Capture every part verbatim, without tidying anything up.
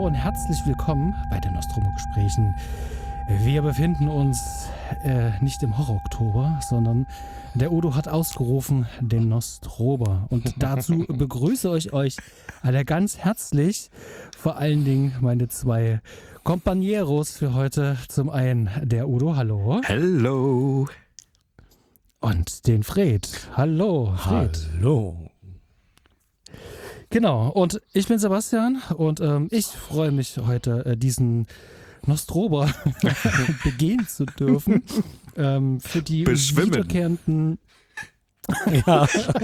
und herzlich willkommen bei den Nostromo-Gesprächen. Wir befinden uns äh, nicht im Horror-Oktober, sondern der Udo hat ausgerufen, den Nostrober. Und dazu begrüße ich euch alle ganz herzlich, vor allen Dingen meine zwei Compañeros für heute. Zum einen der Udo, hallo. Hallo. Und den Fred. Hallo, Fred. Hallo. Genau, und ich bin Sebastian und ähm, ich freue mich heute, äh, diesen Nostrober begehen zu dürfen. Ähm, für die Beschwimmen. wiederkehrenden ja,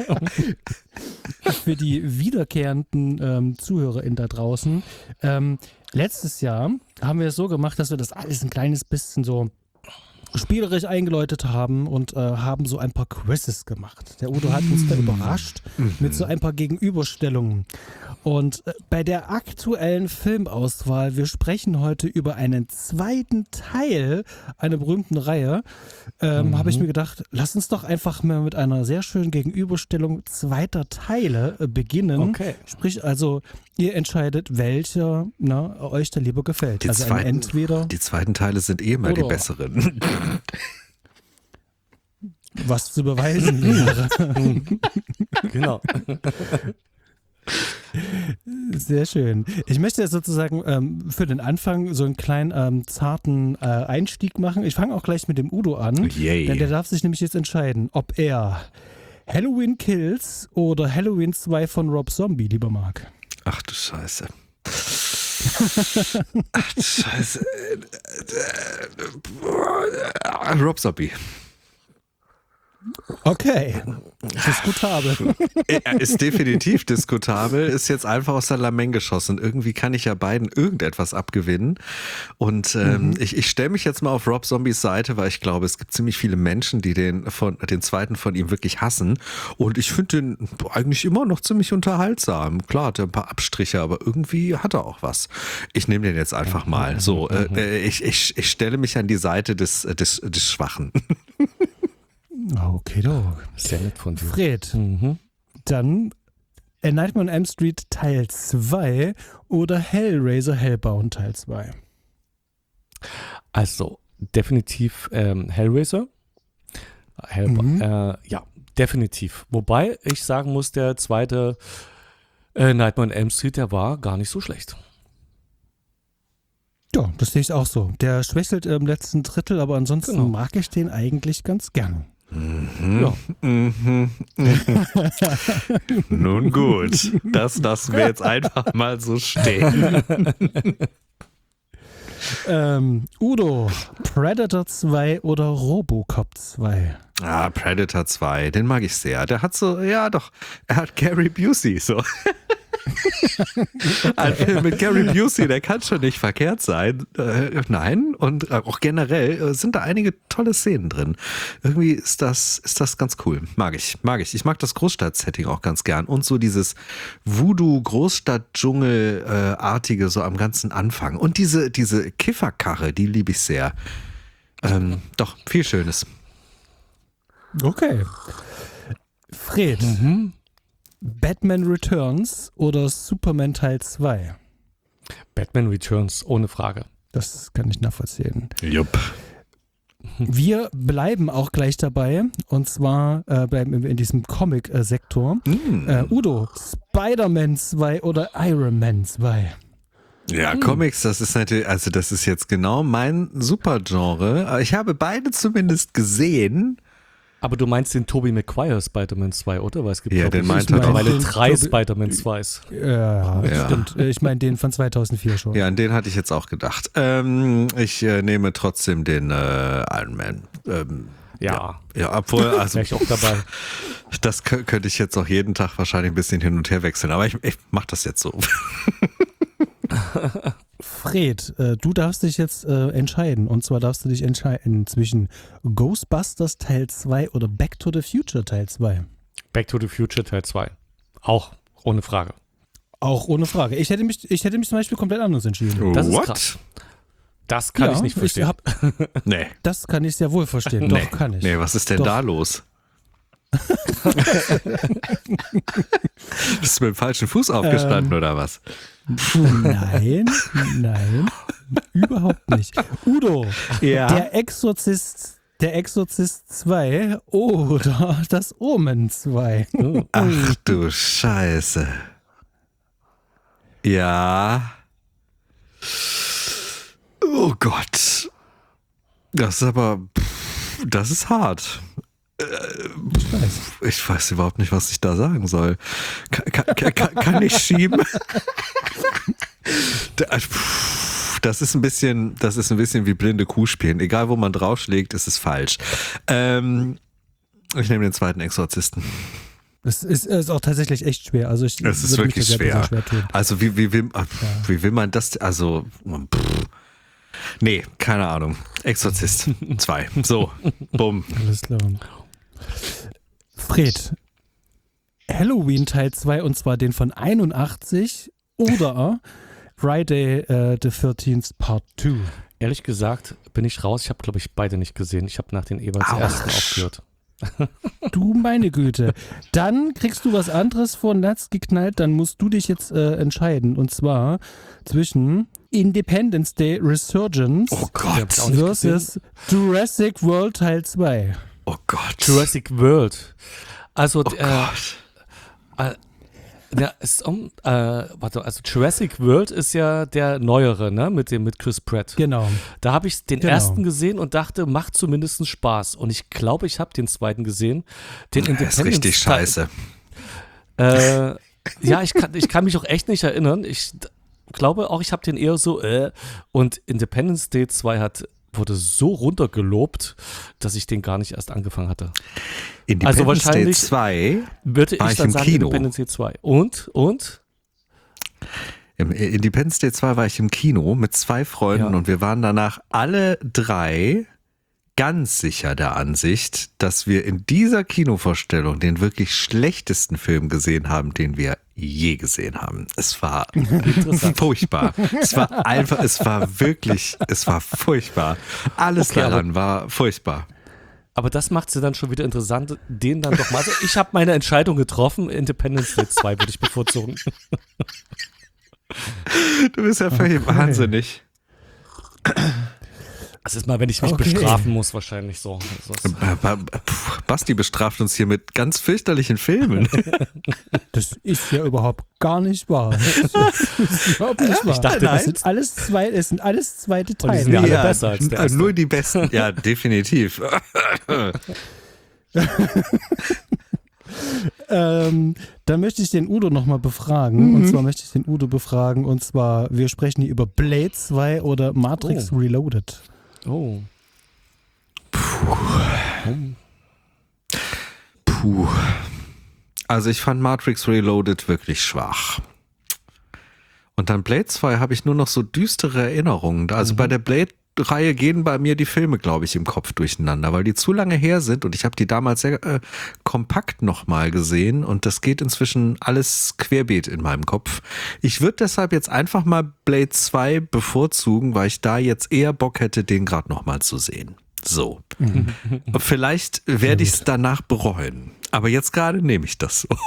für die wiederkehrenden ähm, ZuhörerInnen da draußen. Ähm, letztes Jahr haben wir es so gemacht, dass wir das alles ein kleines bisschen so spielerisch eingeläutet haben und äh, haben so ein paar Quizzes gemacht. Der Udo hat uns da überrascht mit so ein paar Gegenüberstellungen. Und äh, bei der aktuellen Filmauswahl, wir sprechen heute über einen zweiten Teil einer berühmten Reihe, ähm, mhm. habe ich mir gedacht, lass uns doch einfach mal mit einer sehr schönen Gegenüberstellung zweiter Teile äh, beginnen. Okay. Sprich also, ihr entscheidet, welcher na, euch da lieber gefällt. Die, also zweiten, entweder die zweiten Teile sind eh immer die besseren. Was zu beweisen wäre. Genau. Sehr schön. Ich möchte jetzt sozusagen ähm, für den Anfang so einen kleinen ähm, zarten äh, Einstieg machen. Ich fange auch gleich mit dem Udo an, Yay. denn der darf sich nämlich jetzt entscheiden, ob er Halloween Kills oder Halloween zwei von Rob Zombie lieber mag. Ach du Scheiße. Ach du Scheiße. Rob Zombie. Okay, diskutabel. Er ist definitiv diskutabel, ist jetzt einfach aus der Lameng geschossen. Irgendwie kann ich ja beiden irgendetwas abgewinnen. Und ähm, mhm. ich, ich stelle mich jetzt mal auf Rob Zombies Seite, weil ich glaube, es gibt ziemlich viele Menschen, die den, von, den zweiten von ihm wirklich hassen. Und ich finde den eigentlich immer noch ziemlich unterhaltsam. Klar, hat er ein paar Abstriche, aber irgendwie hat er auch was. Ich nehme den jetzt einfach mal. So, äh, ich, ich, ich stelle mich an die Seite des, des, des Schwachen. Okay, doch. Sehr nett von dir. Fred, Mhm. dann A Nightmare on Elm Street Teil zwei oder Hellraiser Hellbound Teil zwei? Also, definitiv ähm, Hellraiser. Hellba- Mhm. äh, ja, definitiv. Wobei ich sagen muss, der zweite äh, Nightmare on Elm Street, der war gar nicht so schlecht. Ja, das sehe ich auch so. Der schwächelt im letzten Drittel, aber ansonsten Genau. mag ich den eigentlich ganz gern. Mhm. Ja. Mhm. Mhm. Nun gut, das lassen wir jetzt einfach mal so stehen. Ähm, Udo, Predator zwei oder Robocop zwei? Ah, Predator zwei, den mag ich sehr. Der hat so, ja doch, er hat Gary Busey so. Ein Film mit Gary Busey, der kann schon nicht verkehrt sein. Äh, nein, und auch generell äh, sind da einige tolle Szenen drin. Irgendwie ist das, ist das ganz cool. Mag ich, mag ich. Ich mag das Großstadt-Setting auch ganz gern. Und so dieses Voodoo-Großstadt-Dschungel-artige so am ganzen Anfang. Und diese, diese Kifferkarre, die liebe ich sehr. Ähm, doch, viel Schönes. Okay. Fred, Mhm. Batman Returns oder Superman Teil zwei? Batman Returns, ohne Frage. Das kann ich nachvollziehen. Jupp. Wir bleiben auch gleich dabei, und zwar äh, bleiben wir in diesem Comic-Sektor. Mm. Äh, Udo, Spider-Man zwei oder Iron Man zwei? Ja, hm. Comics, das ist natürlich, also das ist jetzt genau mein Supergenre. Ich habe beide zumindest gesehen. Aber du meinst den Tobey Maguire Spider-Man zwei, oder? Weil es gibt Ja, glaub den ich, meint er doch. mittlerweile Den drei Tobey- Spider-Man zweis. Ja, Ja. stimmt. Ich meine den von zweitausendvier schon. Ja, an den hatte ich jetzt auch gedacht. Ähm, ich äh, nehme trotzdem den äh, Iron Man. Ähm, Ja, ja, ja, obwohl, also wäre ich auch dabei. das kö- könnte ich jetzt auch jeden Tag wahrscheinlich ein bisschen hin und her wechseln. Aber ich, ich mache das jetzt so. Fred, äh, du darfst dich jetzt äh, entscheiden. Und zwar darfst du dich entscheiden zwischen Ghostbusters Teil zwei oder Back to the Future Teil zwei. Back to the Future Teil zwei. Auch ohne Frage. Auch ohne Frage. Ich hätte mich, ich hätte mich zum Beispiel komplett anders entschieden. Das ist What? krass. Das kann Ja, ich nicht verstehen. hab, Nee. das kann ich sehr wohl verstehen. Nee. Doch, kann ich. Nee, was ist denn Doch. da los? Bist du mit dem falschen Fuß aufgestanden Ähm. oder was? Nein, nein, überhaupt nicht. Udo, Ja. der Exorzist, der Exorzist zwei oder das Omen zwei. Ach du Scheiße. Ja. Oh Gott. Das ist aber, pff, das ist hart. Ich weiß. Ich weiß überhaupt nicht, was ich da sagen soll. Kann, kann, kann, kann ich schieben? Da- pff, Das ist ein bisschen, das ist ein bisschen wie blinde Kuh spielen. Egal, wo man draufschlägt, ist es falsch. Ähm, ich nehme den zweiten Exorzisten. Es ist, ist auch tatsächlich echt schwer. Also ich Es ist würde mich wirklich da sehr, sehr schwer. tun. Also wie, wie, will, wie will man das, also pff. Nee, keine Ahnung. Exorzist zwei. So, bumm. Alles klar. Fred, Halloween Teil zwei und zwar den von einundachtzig oder Friday äh, the thirteenth Part zwei. Ehrlich gesagt bin ich raus. Ich habe, glaube ich, beide nicht gesehen. Ich habe nach den jeweils Autsch. ersten aufgehört. Du meine Güte. Dann kriegst du was anderes von Latz geknallt, dann musst du dich jetzt äh, entscheiden. Und zwar zwischen Independence Day Resurgence Oh Den hab Gott. ich auch nicht versus Jurassic World Teil zwei. Oh Gott. Jurassic World. Also, Oh äh, Gott. äh, ja, ist, um, äh, warte, also Jurassic World ist ja der neuere, ne, mit dem mit Chris Pratt. Genau. Da habe ich den Genau. ersten gesehen und dachte, macht zumindest Spaß. Und ich glaube, ich habe den zweiten gesehen. Den Das ist Independence richtig Teil- scheiße. Äh, ja, ich kann, ich kann mich auch echt nicht erinnern. Ich d- glaube auch, ich habe den eher so, äh, und Independence Day zwei hat, wurde so runtergelobt, dass ich den gar nicht erst angefangen hatte. Independence Also wahrscheinlich- Day zwei Würde War ich ich dann im sagen, Kino? Independence Day zwei. Und? Und? Im Independence Day zwei war ich im Kino mit zwei Freunden Ja. und wir waren danach alle drei ganz sicher der Ansicht, dass wir in dieser Kinovorstellung den wirklich schlechtesten Film gesehen haben, den wir je gesehen haben. Es war furchtbar. Es war einfach, es war wirklich, es war furchtbar. Alles Okay, aber- daran war furchtbar. Aber das macht es ja dann schon wieder interessant, den dann doch mal. Also ich habe meine Entscheidung getroffen, Independence Day zwei würde ich bevorzugen. Du bist ja völlig Okay. wahnsinnig. Das ist mal, wenn ich mich Okay. bestrafen muss, wahrscheinlich so. Also es- Ba- ba- Puh, Basti bestraft uns hier mit ganz fürchterlichen Filmen. Das ist ja überhaupt gar nicht wahr. Das ist überhaupt nicht wahr. Ich dachte, das nein. sind alles zwei, es sind alles zweite Und die sind Teile. ja alle besser als der äh, erste. Nur die besten. Ja, definitiv. Ähm, da möchte ich den Udo nochmal befragen. Mhm. Und zwar möchte ich den Udo befragen. Und zwar, wir sprechen hier über Blade zwei oder Matrix Oh. Reloaded. Oh. Puh. Also ich fand Matrix Reloaded wirklich schwach. Und dann Blade zwei habe ich nur noch so düstere Erinnerungen. Also bei der Blade-Reihe gehen bei mir die Filme, glaube ich, im Kopf durcheinander, weil die zu lange her sind und ich habe die damals sehr äh, kompakt nochmal gesehen und das geht inzwischen alles querbeet in meinem Kopf. Ich würde deshalb jetzt einfach mal Blade zwei bevorzugen, weil ich da jetzt eher Bock hätte, den gerade nochmal zu sehen. So. Vielleicht werde ich es danach bereuen. Aber jetzt gerade nehme ich das so.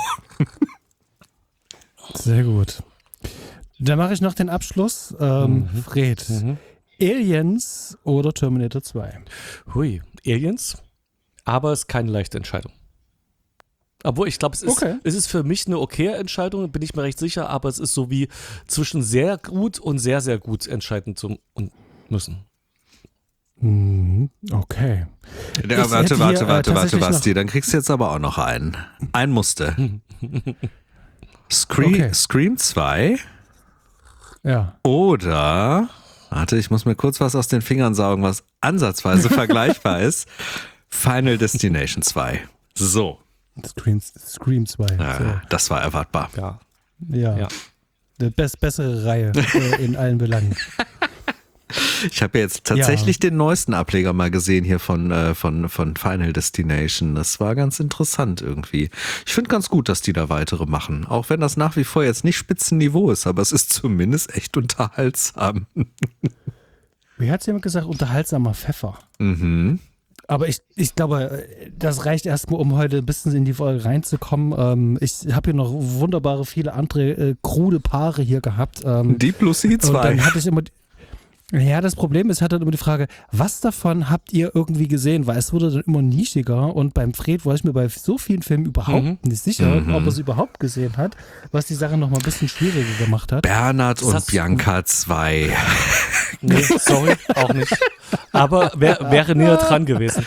Sehr gut. Dann mache ich noch den Abschluss. Ähm, Fred, Aliens oder Terminator zwei? Hui. Aliens? Aber es ist keine leichte Entscheidung. Obwohl, ich glaube, es ist, Okay. es ist für mich eine okaye Entscheidung, bin ich mir recht sicher, aber es ist so wie zwischen sehr gut und sehr, sehr gut entscheiden zu und müssen. Mhm, okay. Ja, Ich warte, hätte hier, warte, äh, warte, warte, tatsächlich Basti. Dann kriegst du jetzt aber auch noch einen. Ein musste. Scream, Okay. Scream zwei Ja. oder, warte, ich muss mir kurz was aus den Fingern saugen, was ansatzweise vergleichbar ist. Final Destination zwei. So, Scream, Scream zwei. äh, das war erwartbar. Ja. So. Ja. Ja. Die best, bessere Reihe äh, in allen Belangen. Ich habe ja jetzt tatsächlich den neuesten Ableger mal gesehen hier von, äh, von, von Final Destination. Das war ganz interessant irgendwie. Ich finde ganz gut, dass die da weitere machen. Auch wenn das nach wie vor jetzt nicht Spitzenniveau ist, aber es ist zumindest echt unterhaltsam. Wie hat jemand gesagt? Unterhaltsamer Pfeffer. Mhm. Aber ich, ich glaube, das reicht erstmal, um heute ein bisschen in die Folge reinzukommen. Ähm, ich habe hier noch wunderbare, viele andere äh, krude Paare hier gehabt. Ähm, Deep Blue Sea und zwei. dann hatte ich immer, ja, das Problem ist, ich hatte immer die Frage, was davon habt ihr irgendwie gesehen? Weil es wurde dann immer nischiger und beim Fred war ich mir bei so vielen Filmen überhaupt Mhm. nicht sicher, Mhm. ob er es überhaupt gesehen hat, was die Sache noch mal ein bisschen schwieriger gemacht hat. Bernhard Das und hast- Bianca zwei. Nee, sorry, auch nicht. Aber wär, wäre näher dran gewesen.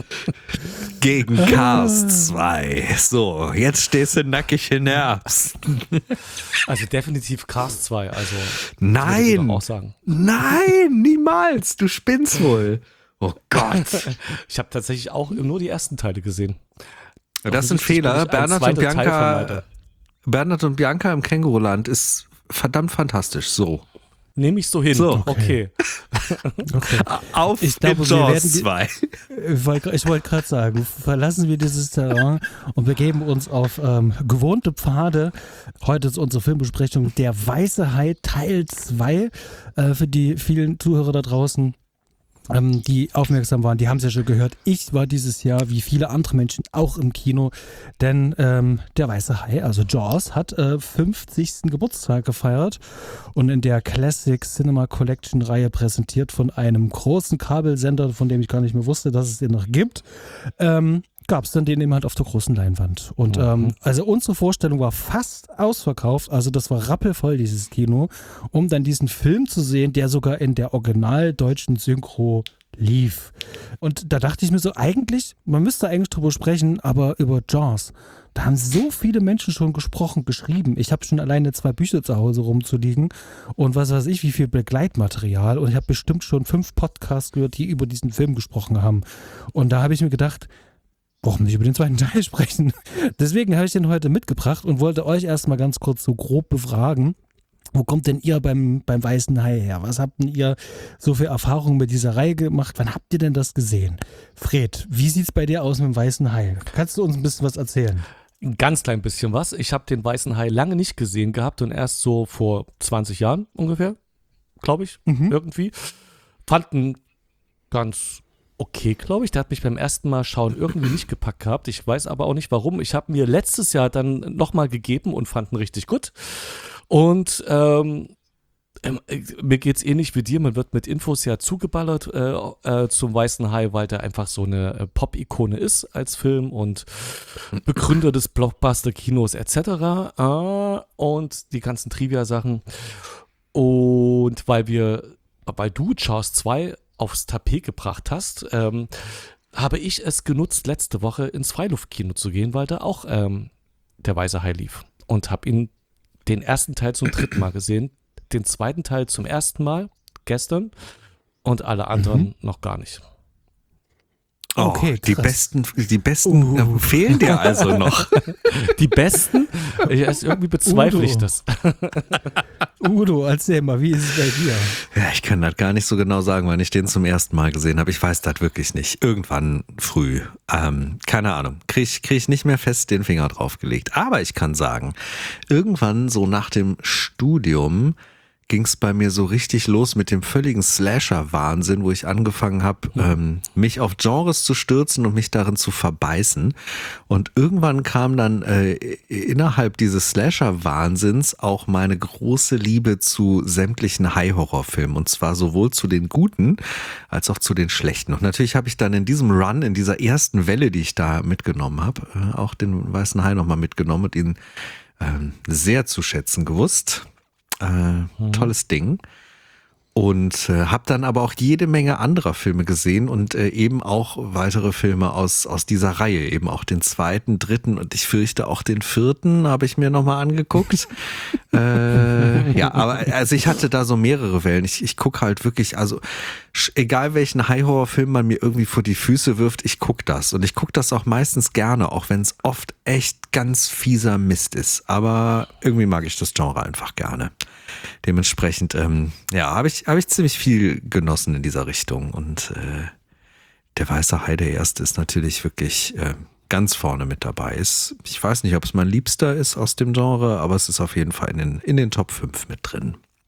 Gegen Cars zwei. So, jetzt stehst du nackig in der Herbst. Also definitiv Cars zwei, also würde ich Nein, doch auch sagen. nein, niemals. Du spinnst wohl. Oh Gott. Ich habe tatsächlich auch nur die ersten Teile gesehen. Das sind Offensichtlich Fehler. bin ich ein Bernhard und, zweiter Bianca, Teilvermeider. Bernhard und Bianca im Känguruland ist verdammt fantastisch. So. Nehme ich so hin. So. Okay. Okay. Auf Ich glaube, mit wir Jaws werden die- zwei. Ich wollte ich wollt gerade sagen, verlassen wir dieses Terrain und begeben uns auf ähm, gewohnte Pfade. Heute ist unsere Filmbesprechung Der Weiße Hai Teil zwei. Äh, für die vielen Zuhörer da draußen, ähm, die aufmerksam waren, die haben es ja schon gehört. Ich war dieses Jahr, wie viele andere Menschen, auch im Kino, denn ähm, Der Weiße Hai, also Jaws, hat äh, fünfzigsten Geburtstag gefeiert und in der Classic Cinema Collection Reihe präsentiert von einem großen Kabelsender, von dem ich gar nicht mehr wusste, dass es den noch gibt, ähm, gab es dann den eben halt auf der großen Leinwand. Und Mhm. ähm, also unsere Vorstellung war fast ausverkauft, also das war rappelvoll, dieses Kino, um dann diesen Film zu sehen, der sogar in der original deutschen Synchro lief. Und da dachte ich mir so, eigentlich, man müsste eigentlich drüber sprechen, aber über Jaws, da haben so viele Menschen schon gesprochen, geschrieben. Ich habe schon alleine zwei Bücher zu Hause rumzuliegen und was weiß ich, wie viel Begleitmaterial. Und ich habe bestimmt schon fünf Podcasts gehört, die über diesen Film gesprochen haben. Und da habe ich mir gedacht, warum nicht über den zweiten Teil sprechen? Deswegen habe ich den heute mitgebracht und wollte euch erstmal ganz kurz so grob befragen. Wo kommt denn ihr beim, beim Weißen Hai her? Was habt denn ihr so für Erfahrungen mit dieser Reihe gemacht? Wann habt ihr denn das gesehen? Fred, wie sieht's bei dir aus mit dem Weißen Hai? Kannst du uns ein bisschen was erzählen? Ein ganz klein bisschen was. Ich habe den Weißen Hai lange nicht gesehen gehabt und erst so vor zwanzig Jahren ungefähr, glaube ich, Mhm. irgendwie. Fand ihn ganz okay, glaube ich. Der hat mich beim ersten Mal schauen irgendwie nicht gepackt gehabt. Ich weiß aber auch nicht warum. Ich habe mir letztes Jahr dann nochmal gegeben und fand ihn richtig gut. Und ähm, ähm, äh, mir geht's ähnlich wie dir. Man wird mit Infos ja zugeballert äh, äh, zum Weißen Hai, weil der einfach so eine äh, Pop-Ikone ist als Film und Begründer des Blockbuster-Kinos et cetera. Äh, und die ganzen Trivia-Sachen. Und weil wir, weil du Jaws zwei aufs Tapet gebracht hast, ähm, habe ich es genutzt, letzte Woche ins Freiluftkino zu gehen, weil da auch ähm, der Weiße Hai lief. Und habe ihn den ersten Teil zum dritten Mal gesehen, den zweiten Teil zum ersten Mal gestern und alle anderen Mhm. noch gar nicht. Oh, Okay, die krass. besten, die besten Uh. äh, fehlen dir also noch. Die besten? Ich, also irgendwie bezweifle Udo. ich das. Udo, erzähl mal, wie ist es bei dir? Ja, ich kann das gar nicht so genau sagen, wann ich den zum ersten Mal gesehen habe. Ich weiß das wirklich nicht. Irgendwann früh. Ähm, keine Ahnung. Krieg ich, krieg ich nicht mehr fest den Finger draufgelegt. Aber ich kann sagen, irgendwann so nach dem Studium ging es bei mir so richtig los mit dem völligen Slasher-Wahnsinn, wo ich angefangen habe, ähm, mich auf Genres zu stürzen und mich darin zu verbeißen. Und irgendwann kam dann äh, innerhalb dieses Slasher-Wahnsinns auch meine große Liebe zu sämtlichen High-Horror-Filmen. Und zwar sowohl zu den guten als auch zu den schlechten. Und natürlich habe ich dann in diesem Run, in dieser ersten Welle, die ich da mitgenommen habe, äh, auch den Weißen Hai nochmal mitgenommen und ihn ähm, sehr zu schätzen gewusst. Äh, tolles Ding. Und äh, habe dann aber auch jede Menge anderer Filme gesehen und äh, eben auch weitere Filme aus, aus dieser Reihe, eben auch den zweiten, dritten und ich fürchte auch den vierten habe ich mir nochmal angeguckt. äh, ja, aber also ich hatte da so mehrere Wellen. Ich, ich gucke halt wirklich, also sch- egal welchen High-Horror-Film man mir irgendwie vor die Füße wirft, ich gucke das. Und ich gucke das auch meistens gerne, auch wenn es oft echt ganz fieser Mist ist. Aber irgendwie mag ich das Genre einfach gerne. Dementsprechend, ähm, ja, habe ich, hab ich ziemlich viel genossen in dieser Richtung. Und äh, der Weiße Hai, der erste, ist natürlich wirklich äh, ganz vorne mit dabei. Ist, ich weiß nicht, ob es mein Liebster ist aus dem Genre, aber es ist auf jeden Fall in den, in den Top fünf mit drin.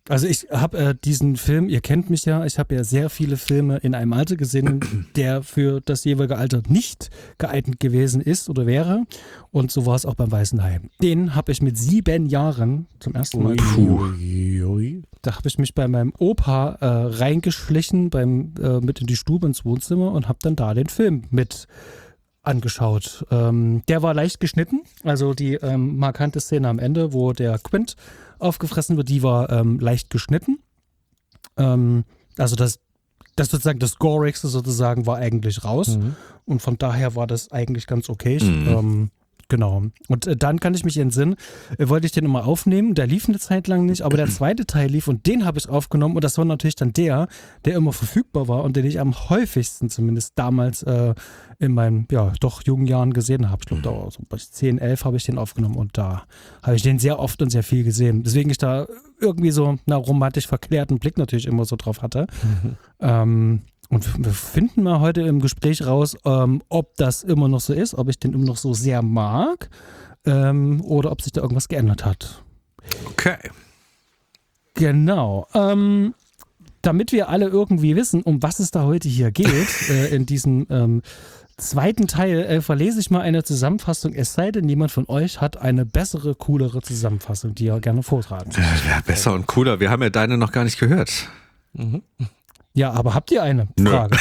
Also ich habe äh, diesen Film, ihr kennt mich ja, ich habe ja sehr viele Filme in einem Alter gesehen, der für das jeweilige Alter nicht geeignet gewesen ist oder wäre. Und so war es auch beim Weißen Hai. Den habe ich mit sieben Jahren zum ersten Mal gesehen. Da habe ich mich bei meinem Opa äh, reingeschlichen, beim, äh, mit in die Stube ins Wohnzimmer und habe dann da den Film mit angeschaut. Ähm, der war leicht geschnitten, also die ähm, markante Szene am Ende, wo der Quint aufgefressen wird, die war ähm, leicht geschnitten. Ähm, also das, das sozusagen das Gorigste sozusagen war eigentlich raus Mhm. und von daher war das eigentlich ganz okay. Mhm. Ähm, genau. Und äh, dann kann ich mich entsinnen, äh, wollte ich den immer aufnehmen, der lief eine Zeit lang nicht, aber der zweite Teil lief und den habe ich aufgenommen und das war natürlich dann der, der immer verfügbar war und den ich am häufigsten zumindest damals äh, in meinen, ja, doch jungen Jahren gesehen habe. Ich glaube, da war so bei zehn, elf habe ich den aufgenommen und da habe ich den sehr oft und sehr viel gesehen. Deswegen ich da irgendwie so einen romantisch verklärten Blick natürlich immer so drauf hatte. Mhm. Ähm, und wir finden mal heute im Gespräch raus, ähm, ob das immer noch so ist, ob ich den immer noch so sehr mag ähm, oder ob sich da irgendwas geändert hat. Okay. Genau. Ähm, damit wir alle irgendwie wissen, um was es da heute hier geht, äh, in diesem ähm, zweiten Teil äh, verlese ich mal eine Zusammenfassung, es sei denn, jemand von euch hat eine bessere, coolere Zusammenfassung, die er gerne vortragen möchte. Ja, besser und cooler. Wir haben ja deine noch gar nicht gehört. Mhm. Ja, aber habt ihr eine Nö. Frage?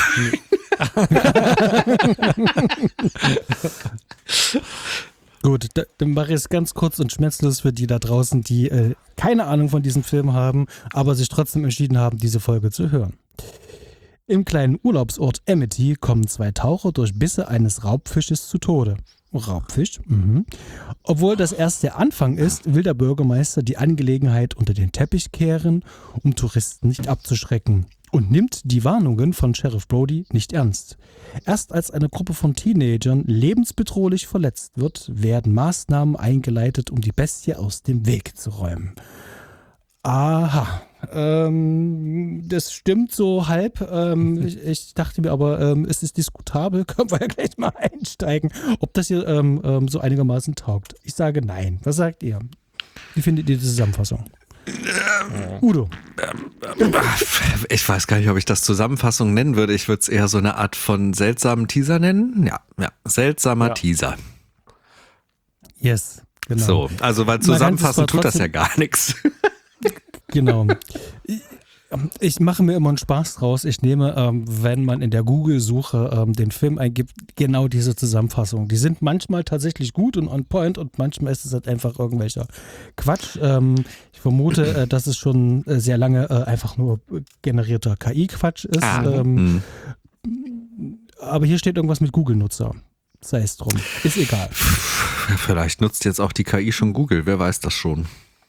Gut, da, dann mache ich es ganz kurz und schmerzlos für die da draußen, die äh, keine Ahnung von diesem Film haben, aber sich trotzdem entschieden haben, diese Folge zu hören. Im kleinen Urlaubsort Amity kommen zwei Taucher durch Bisse eines Raubfisches zu Tode. Raubfisch? Mhm. Obwohl das erst der Anfang ist, will der Bürgermeister die Angelegenheit unter den Teppich kehren, um Touristen nicht abzuschrecken. Und nimmt die Warnungen von Sheriff Brody nicht ernst. Erst als eine Gruppe von Teenagern lebensbedrohlich verletzt wird, werden Maßnahmen eingeleitet, um die Bestie aus dem Weg zu räumen. Aha, ähm, das stimmt so halb. Ähm, ich, ich dachte mir aber, ähm, es ist diskutabel, können wir ja gleich mal einsteigen, ob das hier ähm, ähm, so einigermaßen taugt. Ich sage nein. Was sagt ihr? Wie findet ihr die Zusammenfassung? Ähm, Udo. Ich weiß gar nicht, ob ich das Zusammenfassung nennen würde. Ich würde es eher so eine Art von seltsamen Teaser nennen. Ja, ja, seltsamer Ja. Teaser. Yes, genau. So, also weil Man kann es zusammenfassen zwar tut das ja trotzdem- gar nichts. Genau. Ich, ich mache mir immer einen Spaß draus. Ich nehme, ähm, wenn man in der Google-Suche ähm, den Film eingibt, genau diese Zusammenfassungen. Die sind manchmal tatsächlich gut und on point und manchmal ist es halt einfach irgendwelcher Quatsch. Ähm, ich vermute, äh, dass es schon äh, sehr lange äh, einfach nur generierter K I-Quatsch ist. Ah, Ähm, hm. aber hier steht irgendwas mit Google-Nutzer. Sei es drum. Ist egal. Vielleicht nutzt jetzt auch die K I schon Google, wer weiß das schon.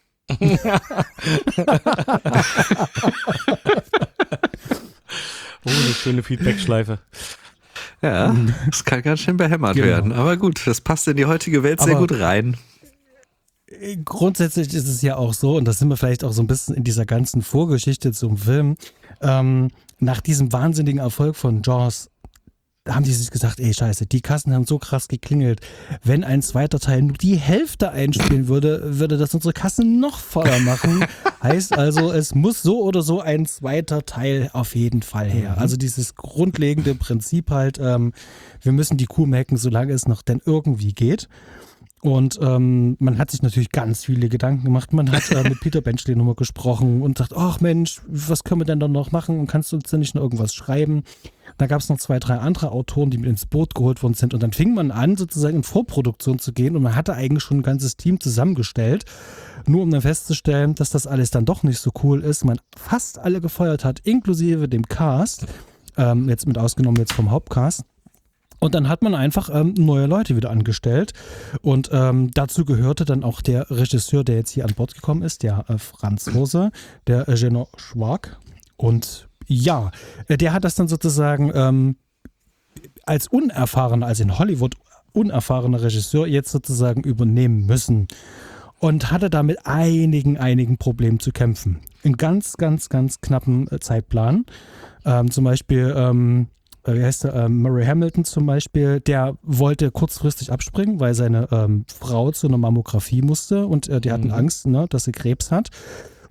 Oh, eine schöne Feedback-Schleife. Ja, das kann ganz schön behämmert Genau. werden. Aber gut, das passt in die heutige Welt sehr Aber- gut rein. Grundsätzlich ist es ja auch so, und da sind wir vielleicht auch so ein bisschen in dieser ganzen Vorgeschichte zum Film, ähm, nach diesem wahnsinnigen Erfolg von Jaws haben die sich gesagt, ey scheiße, die Kassen haben so krass geklingelt. Wenn ein zweiter Teil nur die Hälfte einspielen würde, würde das unsere Kassen noch voller machen. Heißt also, es muss so oder so ein zweiter Teil auf jeden Fall her. Also dieses grundlegende Prinzip halt, ähm, wir müssen die Kuh melken, solange es noch denn irgendwie geht. Und ähm, man hat sich natürlich ganz viele Gedanken gemacht. Man hat äh, mit Peter Benchley nochmal gesprochen und sagt, ach Mensch, was können wir denn dann noch machen? Und kannst du uns denn nicht noch irgendwas schreiben? Da gab es noch zwei, drei andere Autoren, die mit ins Boot geholt worden sind. Und dann fing man an, sozusagen in Vorproduktion zu gehen. Und man hatte eigentlich schon ein ganzes Team zusammengestellt, nur um dann festzustellen, dass das alles dann doch nicht so cool ist. Man fast alle gefeuert hat, inklusive dem Cast, ähm, jetzt mit ausgenommen jetzt vom Hauptcast. Und dann hat man einfach ähm, neue Leute wieder angestellt. Und ähm, dazu gehörte dann auch der Regisseur, der jetzt hier an Bord gekommen ist, der äh, Franz Hose, der äh, Geno Schwark. Und ja, äh, der hat das dann sozusagen ähm, als unerfahrener, als in Hollywood unerfahrener Regisseur jetzt sozusagen übernehmen müssen. Und hatte da mit einigen, einigen Problemen zu kämpfen. In ganz, ganz, ganz knappen äh, Zeitplan. Ähm, zum Beispiel... Ähm, wie heißt der, ähm, Murray Hamilton zum Beispiel, der wollte kurzfristig abspringen, weil seine ähm, Frau zu einer Mammographie musste und äh, die hatten Mhm. Angst, ne, dass sie Krebs hat.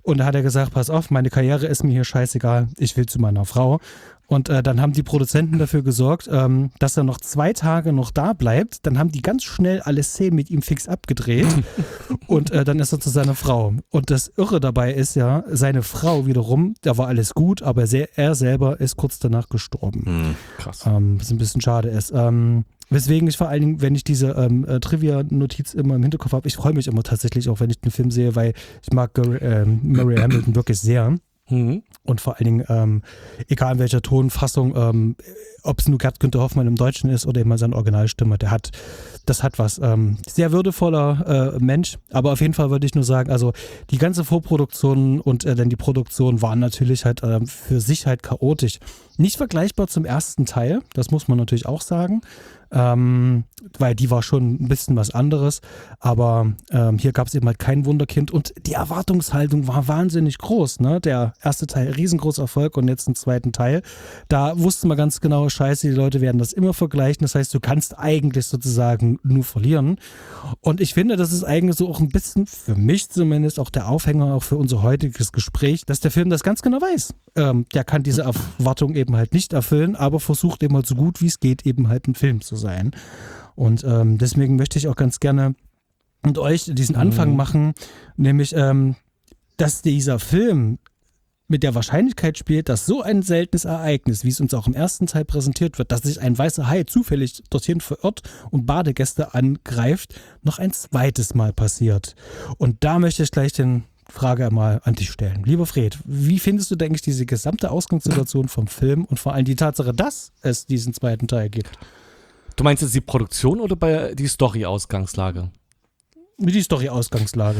Und da hat er gesagt, pass auf, meine Karriere ist mir hier scheißegal, ich will zu meiner Frau. Und äh, dann haben die Produzenten dafür gesorgt, ähm, dass er noch zwei Tage noch da bleibt. Dann haben die ganz schnell alle Szenen mit ihm fix abgedreht und äh, dann ist er zu seiner Frau. Und das Irre dabei ist ja, seine Frau wiederum, da war alles gut, aber sehr, er selber ist kurz danach gestorben. Mhm. Krass. Ähm, was ein bisschen schade ist. Ähm, weswegen ich vor allen Dingen, wenn ich diese ähm, äh, Trivia-Notiz immer im Hinterkopf habe, ich freue mich immer tatsächlich auch, wenn ich den Film sehe, weil ich mag Gary, ähm, Murray Hamilton wirklich sehr. Mhm. Und vor allen Dingen, ähm, egal in welcher Tonfassung, ähm, ob es nur Gerd Günther Hoffmann im Deutschen ist oder immer seine Originalstimme, der hat, das hat was. Ähm, sehr würdevoller äh, Mensch, aber auf jeden Fall würde ich nur sagen, also die ganze Vorproduktion und äh, dann die Produktion waren natürlich halt äh, für sich halt chaotisch. Nicht vergleichbar zum ersten Teil, das muss man natürlich auch sagen, ähm, weil die war schon ein bisschen was anderes, aber ähm, hier gab es eben halt kein Wunderkind und die Erwartungshaltung war wahnsinnig groß, ne? Der erste Teil, riesengroßer Erfolg und jetzt einen zweiten Teil, da wusste man ganz genau, scheiße, die Leute werden das immer vergleichen, das heißt, du kannst eigentlich sozusagen nur verlieren und ich finde, das ist eigentlich so auch ein bisschen, für mich zumindest, auch der Aufhänger, auch für unser heutiges Gespräch, dass der Film das ganz genau weiß. Ähm, der kann diese Erwartung eben halt nicht erfüllen, aber versucht eben halt so gut wie es geht, eben halt ein Film zu sein. Und ähm, deswegen möchte ich auch ganz gerne mit euch diesen Anfang Mhm. machen, nämlich, ähm, dass dieser Film mit der Wahrscheinlichkeit spielt, dass so ein seltenes Ereignis, wie es uns auch im ersten Teil präsentiert wird, dass sich ein weißer Hai zufällig dorthin verirrt und Badegäste angreift, noch ein zweites Mal passiert. Und da möchte ich gleich den Frage einmal an dich stellen. Lieber Fred, wie findest du, denke ich, diese gesamte Ausgangssituation vom Film und vor allem die Tatsache, dass es diesen zweiten Teil gibt? Du meinst jetzt die Produktion oder bei die Story-Ausgangslage? Die Story-Ausgangslage.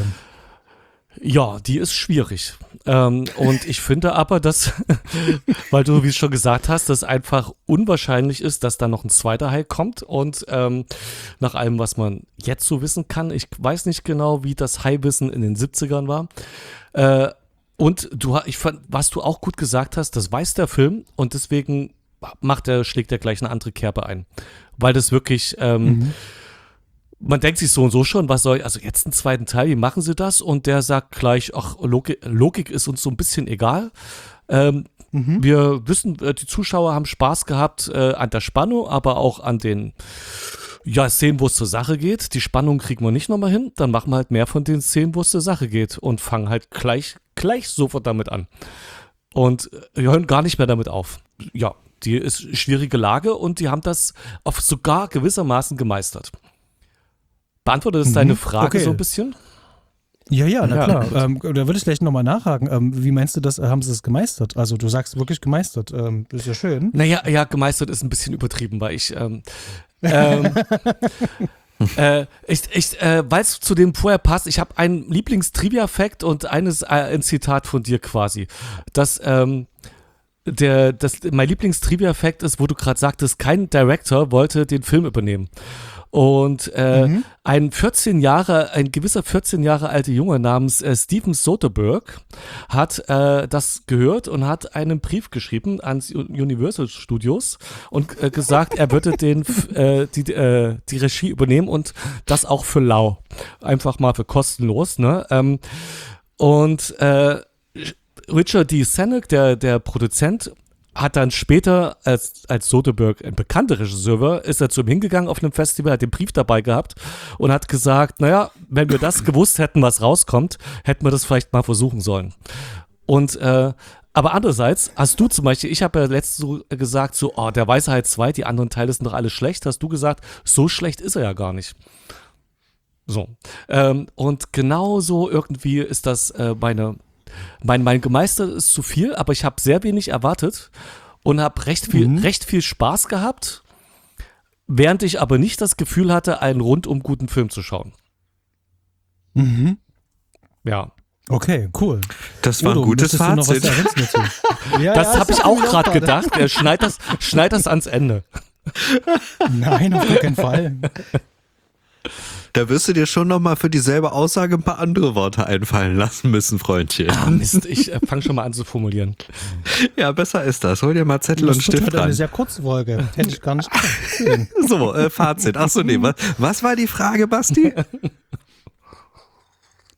Ja, die ist schwierig. Ähm, und ich finde aber, dass, weil du, wie du schon gesagt hast, dass einfach unwahrscheinlich ist, dass da noch ein zweiter Hai kommt. Und ähm, nach allem, was man jetzt so wissen kann, ich weiß nicht genau, wie das Hai-Wissen in den siebzigern war. Äh, und du, ich fand, was du auch gut gesagt hast, das weiß der Film und deswegen macht er, schlägt er gleich eine andere Kerbe ein. Weil das wirklich, ähm, Mhm. man denkt sich so und so schon, was soll, also jetzt einen zweiten Teil, wie machen sie das? Und der sagt gleich, ach, Logik, Logik ist uns so ein bisschen egal. Ähm, Mhm. Wir wissen, äh, die Zuschauer haben Spaß gehabt äh, an der Spannung, aber auch an den ja, Szenen, wo es zur Sache geht. Die Spannung kriegen wir nicht nochmal hin, dann machen wir halt mehr von den Szenen, wo es zur Sache geht und fangen halt gleich, gleich sofort damit an. Und äh, hören gar nicht mehr damit auf. Ja, die ist schwierige Lage und die haben das auf sogar gewissermaßen gemeistert. Beantwortet das Mhm, deine Frage okay. so ein bisschen? Ja, ja, na Ja, klar. gut. Ähm, da würde ich gleich nochmal nachhaken. Ähm, wie meinst du das, äh, haben sie es gemeistert? Also du sagst wirklich gemeistert. Ähm, das ist ja schön. Naja, ja, gemeistert ist ein bisschen übertrieben, weil ich, ähm, ähm, äh, ich, ich äh, weil es zu dem vorher passt, ich habe einen Lieblings-Trivia-Fact und eines, äh, ein Zitat von dir quasi. Das, ähm, der, das, mein Lieblings-Trivia-Fact ist, wo du gerade sagtest, kein Director wollte den Film übernehmen. Und äh, Mhm. ein vierzehn Jahre, ein gewisser vierzehn Jahre alter Junge namens äh, Steven Soderbergh hat äh, das gehört und hat einen Brief geschrieben ans U- Universal Studios und äh, gesagt, er würde den f- äh, die, äh, die Regie übernehmen und das auch für lau. Einfach mal für kostenlos, ne? Ähm, und äh, Richard D. Zanuck, der, der Produzent, hat dann später, als, als Soderbergh ein bekannter Regisseur war, ist er zu ihm hingegangen auf einem Festival, hat den Brief dabei gehabt und hat gesagt, naja, wenn wir das gewusst hätten, was rauskommt, hätten wir das vielleicht mal versuchen sollen. Und, äh, aber andererseits hast du zum Beispiel, ich habe ja letztens so gesagt, so, oh, der Weiße Hai zwei, die anderen Teile sind doch alle schlecht, hast du gesagt, so schlecht ist er ja gar nicht. So. Ähm, und genauso irgendwie ist das äh, meine Mein, mein Gemeistert ist zu viel, aber ich habe sehr wenig erwartet und habe recht viel, Mhm. recht viel Spaß gehabt, während ich aber nicht das Gefühl hatte, einen rundum guten Film zu schauen. Mhm. Ja, Okay, cool. Das war ein Udo, gutes möchtest du noch was Fazit. ergänzen dazu? Ja, das ja, habe ich hab auch mir gerade gedacht. Er schneid das, schneid das ans Ende. Nein, auf gar keinen Fall. Da wirst du dir schon nochmal für dieselbe Aussage ein paar andere Worte einfallen lassen müssen, Freundchen. Ah, Mist, ich äh, fange schon mal an zu formulieren. Ja, besser ist das. Hol dir mal Zettel und Das wird Stift heute eine ran. sehr kurze Folge. Hätte ich gar nicht gesehen. So, äh, Fazit. Achso, nee, was, was war die Frage, Basti?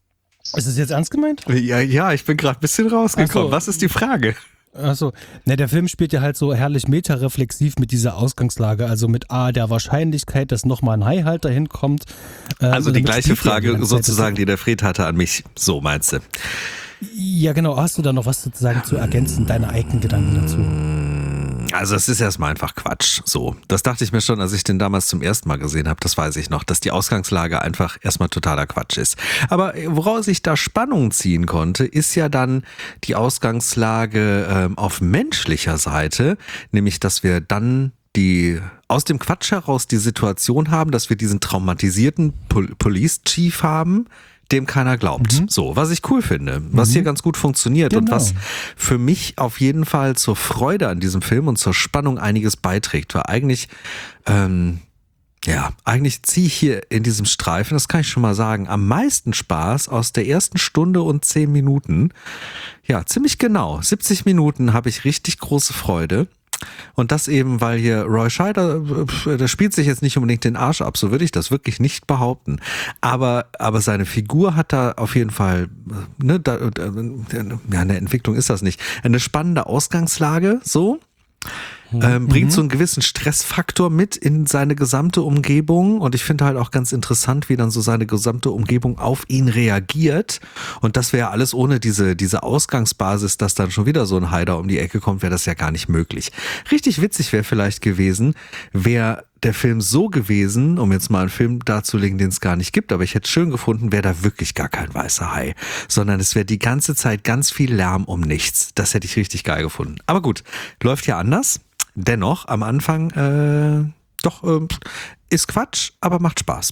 Ist es jetzt ernst gemeint? Ja, ja, ich bin gerade ein bisschen rausgekommen. Ach so. Was ist die Frage? Achso, ne, der Film spielt ja halt so herrlich metareflexiv mit dieser Ausgangslage, also mit A, der Wahrscheinlichkeit, dass nochmal ein Hai halt dahin kommt. Ähm, Also die gleiche Frage die sozusagen, die der Fred hatte an mich. So meinst du? Ja, genau. Hast du da noch was sozusagen zu ergänzen, deine eigenen Gedanken dazu? Also es ist erstmal einfach Quatsch. So, das dachte ich mir schon, als ich den damals zum ersten Mal gesehen habe, das weiß ich noch, dass die Ausgangslage einfach erstmal totaler Quatsch ist. Aber woraus ich da Spannung ziehen konnte, ist ja dann die Ausgangslage ähm, auf menschlicher Seite, nämlich dass wir dann die aus dem Quatsch heraus die Situation haben, dass wir diesen traumatisierten Pol- Police Chief haben, dem keiner glaubt. Mhm. So, was ich cool finde, was mhm. hier ganz gut funktioniert genau. und was für mich auf jeden Fall zur Freude an diesem Film und zur Spannung einiges beiträgt, weil eigentlich, ähm, ja, eigentlich ziehe ich hier in diesem Streifen, das kann ich schon mal sagen, am meisten Spaß aus der ersten Stunde und zehn Minuten. Ja, ziemlich genau. siebzig Minuten habe ich richtig große Freude. Und das eben, weil hier Roy Scheider, der spielt sich jetzt nicht unbedingt den Arsch ab, so würde ich das wirklich nicht behaupten. Aber, aber seine Figur hat da auf jeden Fall, ne, da, ja, eine Entwicklung ist das nicht, eine spannende Ausgangslage, so. Ähm, bringt so einen gewissen Stressfaktor mit in seine gesamte Umgebung und ich finde halt auch ganz interessant, wie dann so seine gesamte Umgebung auf ihn reagiert und das wäre alles ohne diese, diese Ausgangsbasis, dass dann schon wieder so ein Heider um die Ecke kommt, wäre das ja gar nicht möglich. Richtig witzig wäre vielleicht gewesen, wäre der Film so gewesen, um jetzt mal einen Film darzulegen, den es gar nicht gibt, aber ich hätte es schön gefunden, wäre da wirklich gar kein weißer Hai, sondern es wäre die ganze Zeit ganz viel Lärm um nichts. Das hätte ich richtig geil gefunden. Aber gut, läuft ja anders. Dennoch, am Anfang, äh, doch, äh, ist Quatsch, aber macht Spaß.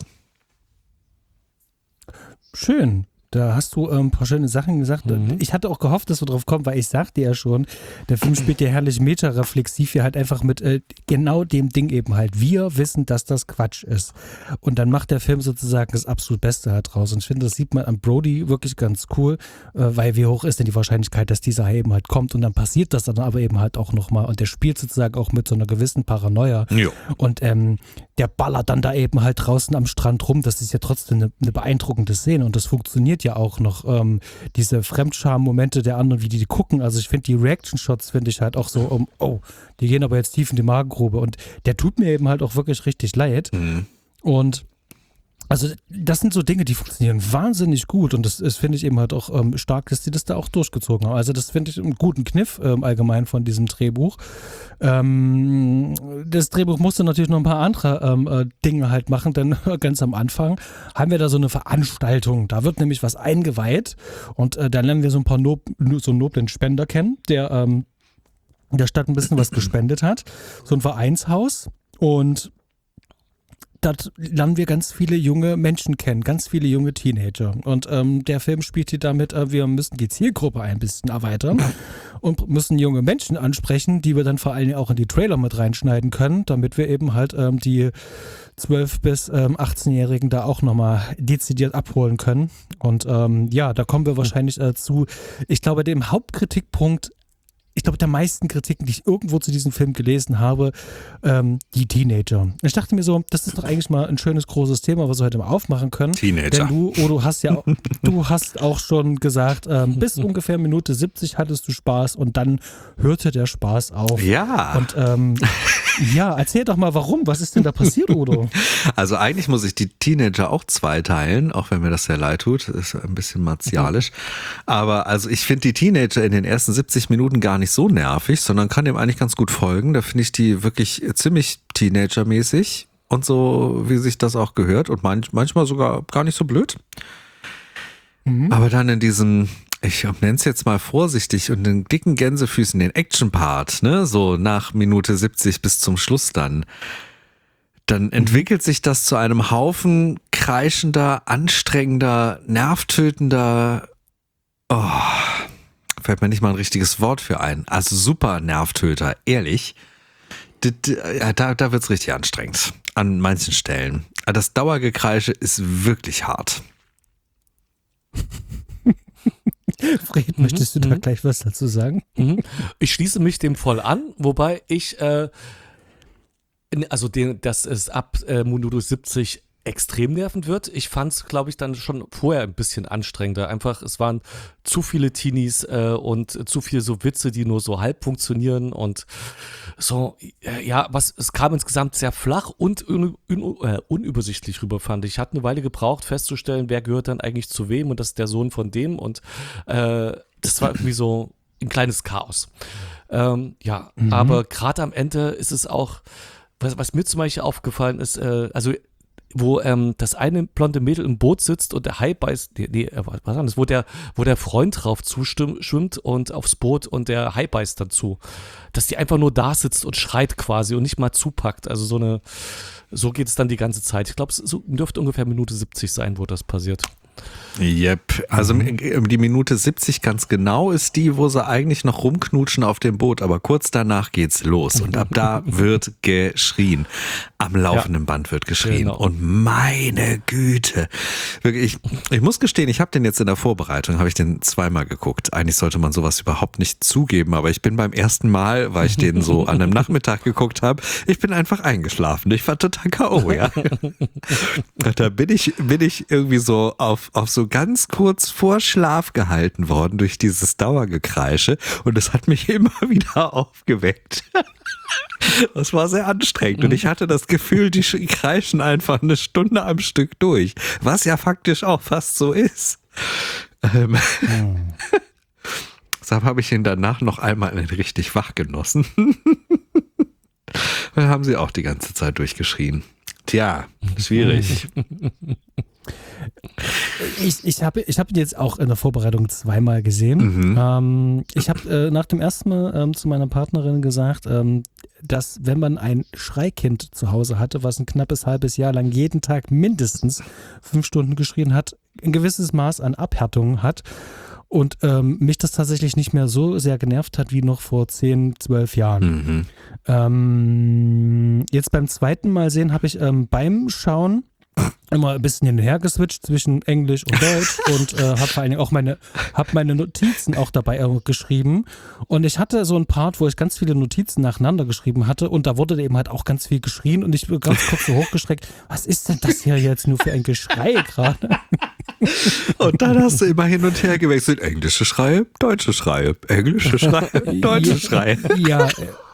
Schön. Da hast du ähm, ein paar schöne Sachen gesagt. Mhm. Ich hatte auch gehofft, dass wir drauf kommen, weil ich sagte ja schon, der Film spielt ja herrlich metareflexiv hier halt einfach mit äh, genau dem Ding eben halt. Wir wissen, dass das Quatsch ist. Und dann macht der Film sozusagen das absolut Beste halt draus. Und ich finde, das sieht man an Brody wirklich ganz cool, äh, weil wie hoch ist denn die Wahrscheinlichkeit, dass dieser Hai eben halt kommt und dann passiert das dann aber eben halt auch nochmal. Und der spielt sozusagen auch mit so einer gewissen Paranoia. Jo. Und ähm, der ballert dann da eben halt draußen am Strand rum. Das ist ja trotzdem eine, eine beeindruckende Szene und das funktioniert ja auch noch. Ähm, diese Fremdscham-Momente der anderen, wie die, die gucken. Also ich finde die Reaction-Shots finde ich halt auch so, um, oh, die gehen aber jetzt tief in die Magengrube und der tut mir eben halt auch wirklich richtig leid. Mhm. Und also das sind so Dinge, die funktionieren wahnsinnig gut und das, das finde ich eben halt auch ähm, stark, dass die das da auch durchgezogen haben. Also das finde ich einen guten Kniff ähm, allgemein von diesem Drehbuch. Ähm, das Drehbuch musste natürlich noch ein paar andere ähm, äh, Dinge halt machen, denn ganz am Anfang haben wir da so eine Veranstaltung. Da wird nämlich was eingeweiht und äh, da lernen wir so ein paar Nob, so einen noblen Spender kennen, der ähm, der Stadt ein bisschen was gespendet hat. So ein Vereinshaus und da lernen wir ganz viele junge Menschen kennen, ganz viele junge Teenager. Und ähm, der Film spielt hier damit, äh, wir müssen die Zielgruppe ein bisschen erweitern und müssen junge Menschen ansprechen, die wir dann vor allem auch in die Trailer mit reinschneiden können, damit wir eben halt ähm, die zwölf- bis achtzehnjährigen da auch nochmal dezidiert abholen können. Und ähm, ja, da kommen wir wahrscheinlich äh, zu, ich glaube, dem Hauptkritikpunkt, ich glaube, der meisten Kritiken, die ich irgendwo zu diesem Film gelesen habe, ähm, die Teenager. Ich dachte mir so, das ist doch eigentlich mal ein schönes, großes Thema, was wir heute mal aufmachen können. Teenager. Denn du, Odo, hast ja auch, du hast auch schon gesagt, ähm, bis ungefähr Minute siebzig hattest du Spaß und dann hörte der Spaß auf. Ja. Und ähm, ja, erzähl doch mal, warum? Was ist denn da passiert, Odo? Also eigentlich muss ich die Teenager auch zweiteilen, auch wenn mir das sehr leid tut. Das ist ein bisschen martialisch. Aber also ich finde die Teenager in den ersten siebzig Minuten gar nicht so nervig, sondern kann dem eigentlich ganz gut folgen. Da finde ich die wirklich ziemlich Teenager-mäßig und so, wie sich das auch gehört und manch, manchmal sogar gar nicht so blöd. Mhm. Aber dann in diesem, ich nenne es jetzt mal vorsichtig, und den dicken Gänsefüßen, den Action-Part, ne, so nach Minute siebzig bis zum Schluss dann, dann entwickelt sich das zu einem Haufen kreischender, anstrengender, nervtötender, oh, fällt mir nicht mal ein richtiges Wort für ein. Also super Nervtöter, ehrlich. Da, da wird es richtig anstrengend. An manchen Stellen. Das Dauergekreische ist wirklich hart. Fred, möchtest du da gleich was dazu sagen? Ich schließe mich dem voll an, wobei ich, äh, also den, das ist ab äh, Minute siebzig extrem nervend wird. Ich fand es, glaube ich, dann schon vorher ein bisschen anstrengender. Einfach, es waren zu viele Teenies äh, und zu viele so Witze, die nur so halb funktionieren und so, äh, ja, was, es kam insgesamt sehr flach und un, un, äh, unübersichtlich rüber, fand ich. Ich hatte eine Weile gebraucht, festzustellen, wer gehört dann eigentlich zu wem und das ist der Sohn von dem und äh, das war irgendwie so ein kleines Chaos. Ähm, ja, mhm. aber gerade am Ende ist es auch, was, was mir zum Beispiel aufgefallen ist, äh, also wo ähm, das eine blonde Mädel im Boot sitzt und der Hai beißt, nee, nee was war das, wo der, wo der Freund drauf zuschwimmt und aufs Boot und der Hai beißt dann zu. Dass die einfach nur da sitzt und schreit quasi und nicht mal zupackt. Also so eine, so geht es dann die ganze Zeit. Ich glaube, es so, dürfte ungefähr Minute siebzig sein, wo das passiert. Yep, also mhm. die Minute siebzig ganz genau ist die, wo sie eigentlich noch rumknutschen auf dem Boot, aber kurz danach geht's los und ab da wird geschrien. Am laufenden ja. Band wird geschrien genau. Und meine Güte, wirklich, ich, ich muss gestehen, ich habe den jetzt in der Vorbereitung, habe ich den zweimal geguckt. Eigentlich sollte man sowas überhaupt nicht zugeben, aber ich bin beim ersten Mal, weil ich den so an einem Nachmittag geguckt habe, ich bin einfach eingeschlafen. Ich war total K O, ja. Da bin ich, bin ich irgendwie so auf auf so ganz kurz vor Schlaf gehalten worden durch dieses Dauergekreische und es hat mich immer wieder aufgeweckt. Das war sehr anstrengend und ich hatte das Gefühl, die kreischen einfach eine Stunde am Stück durch, was ja faktisch auch fast so ist. Ähm, hm. Deshalb habe ich ihn danach noch einmal richtig wach genossen. Da haben sie auch die ganze Zeit durchgeschrien. Tja, schwierig. Ich, ich habe ich hab ihn jetzt auch in der Vorbereitung zweimal gesehen. Mhm. Ähm, ich habe äh, nach dem ersten Mal ähm, zu meiner Partnerin gesagt, ähm, dass wenn man ein Schreikind zu Hause hatte, was ein knappes halbes Jahr lang jeden Tag mindestens fünf Stunden geschrien hat, ein gewisses Maß an Abhärtung hat und ähm, mich das tatsächlich nicht mehr so sehr genervt hat wie noch vor zehn, zwölf Jahren. Mhm. Ähm, jetzt beim zweiten Mal sehen habe ich ähm, beim Schauen immer ein bisschen hin und her geswitcht zwischen Englisch und Deutsch und äh, habe vor allen Dingen auch meine, hab meine Notizen auch dabei äh, geschrieben und ich hatte so einen Part, wo ich ganz viele Notizen nacheinander geschrieben hatte und da wurde eben halt auch ganz viel geschrien und ich bin ganz kurz so hochgestreckt, was ist denn das hier jetzt nur für ein Geschrei gerade? Und dann hast du immer hin und her gewechselt, englische Schreie, deutsche Schreie, englische Schreie, deutsche Schreie. Ja,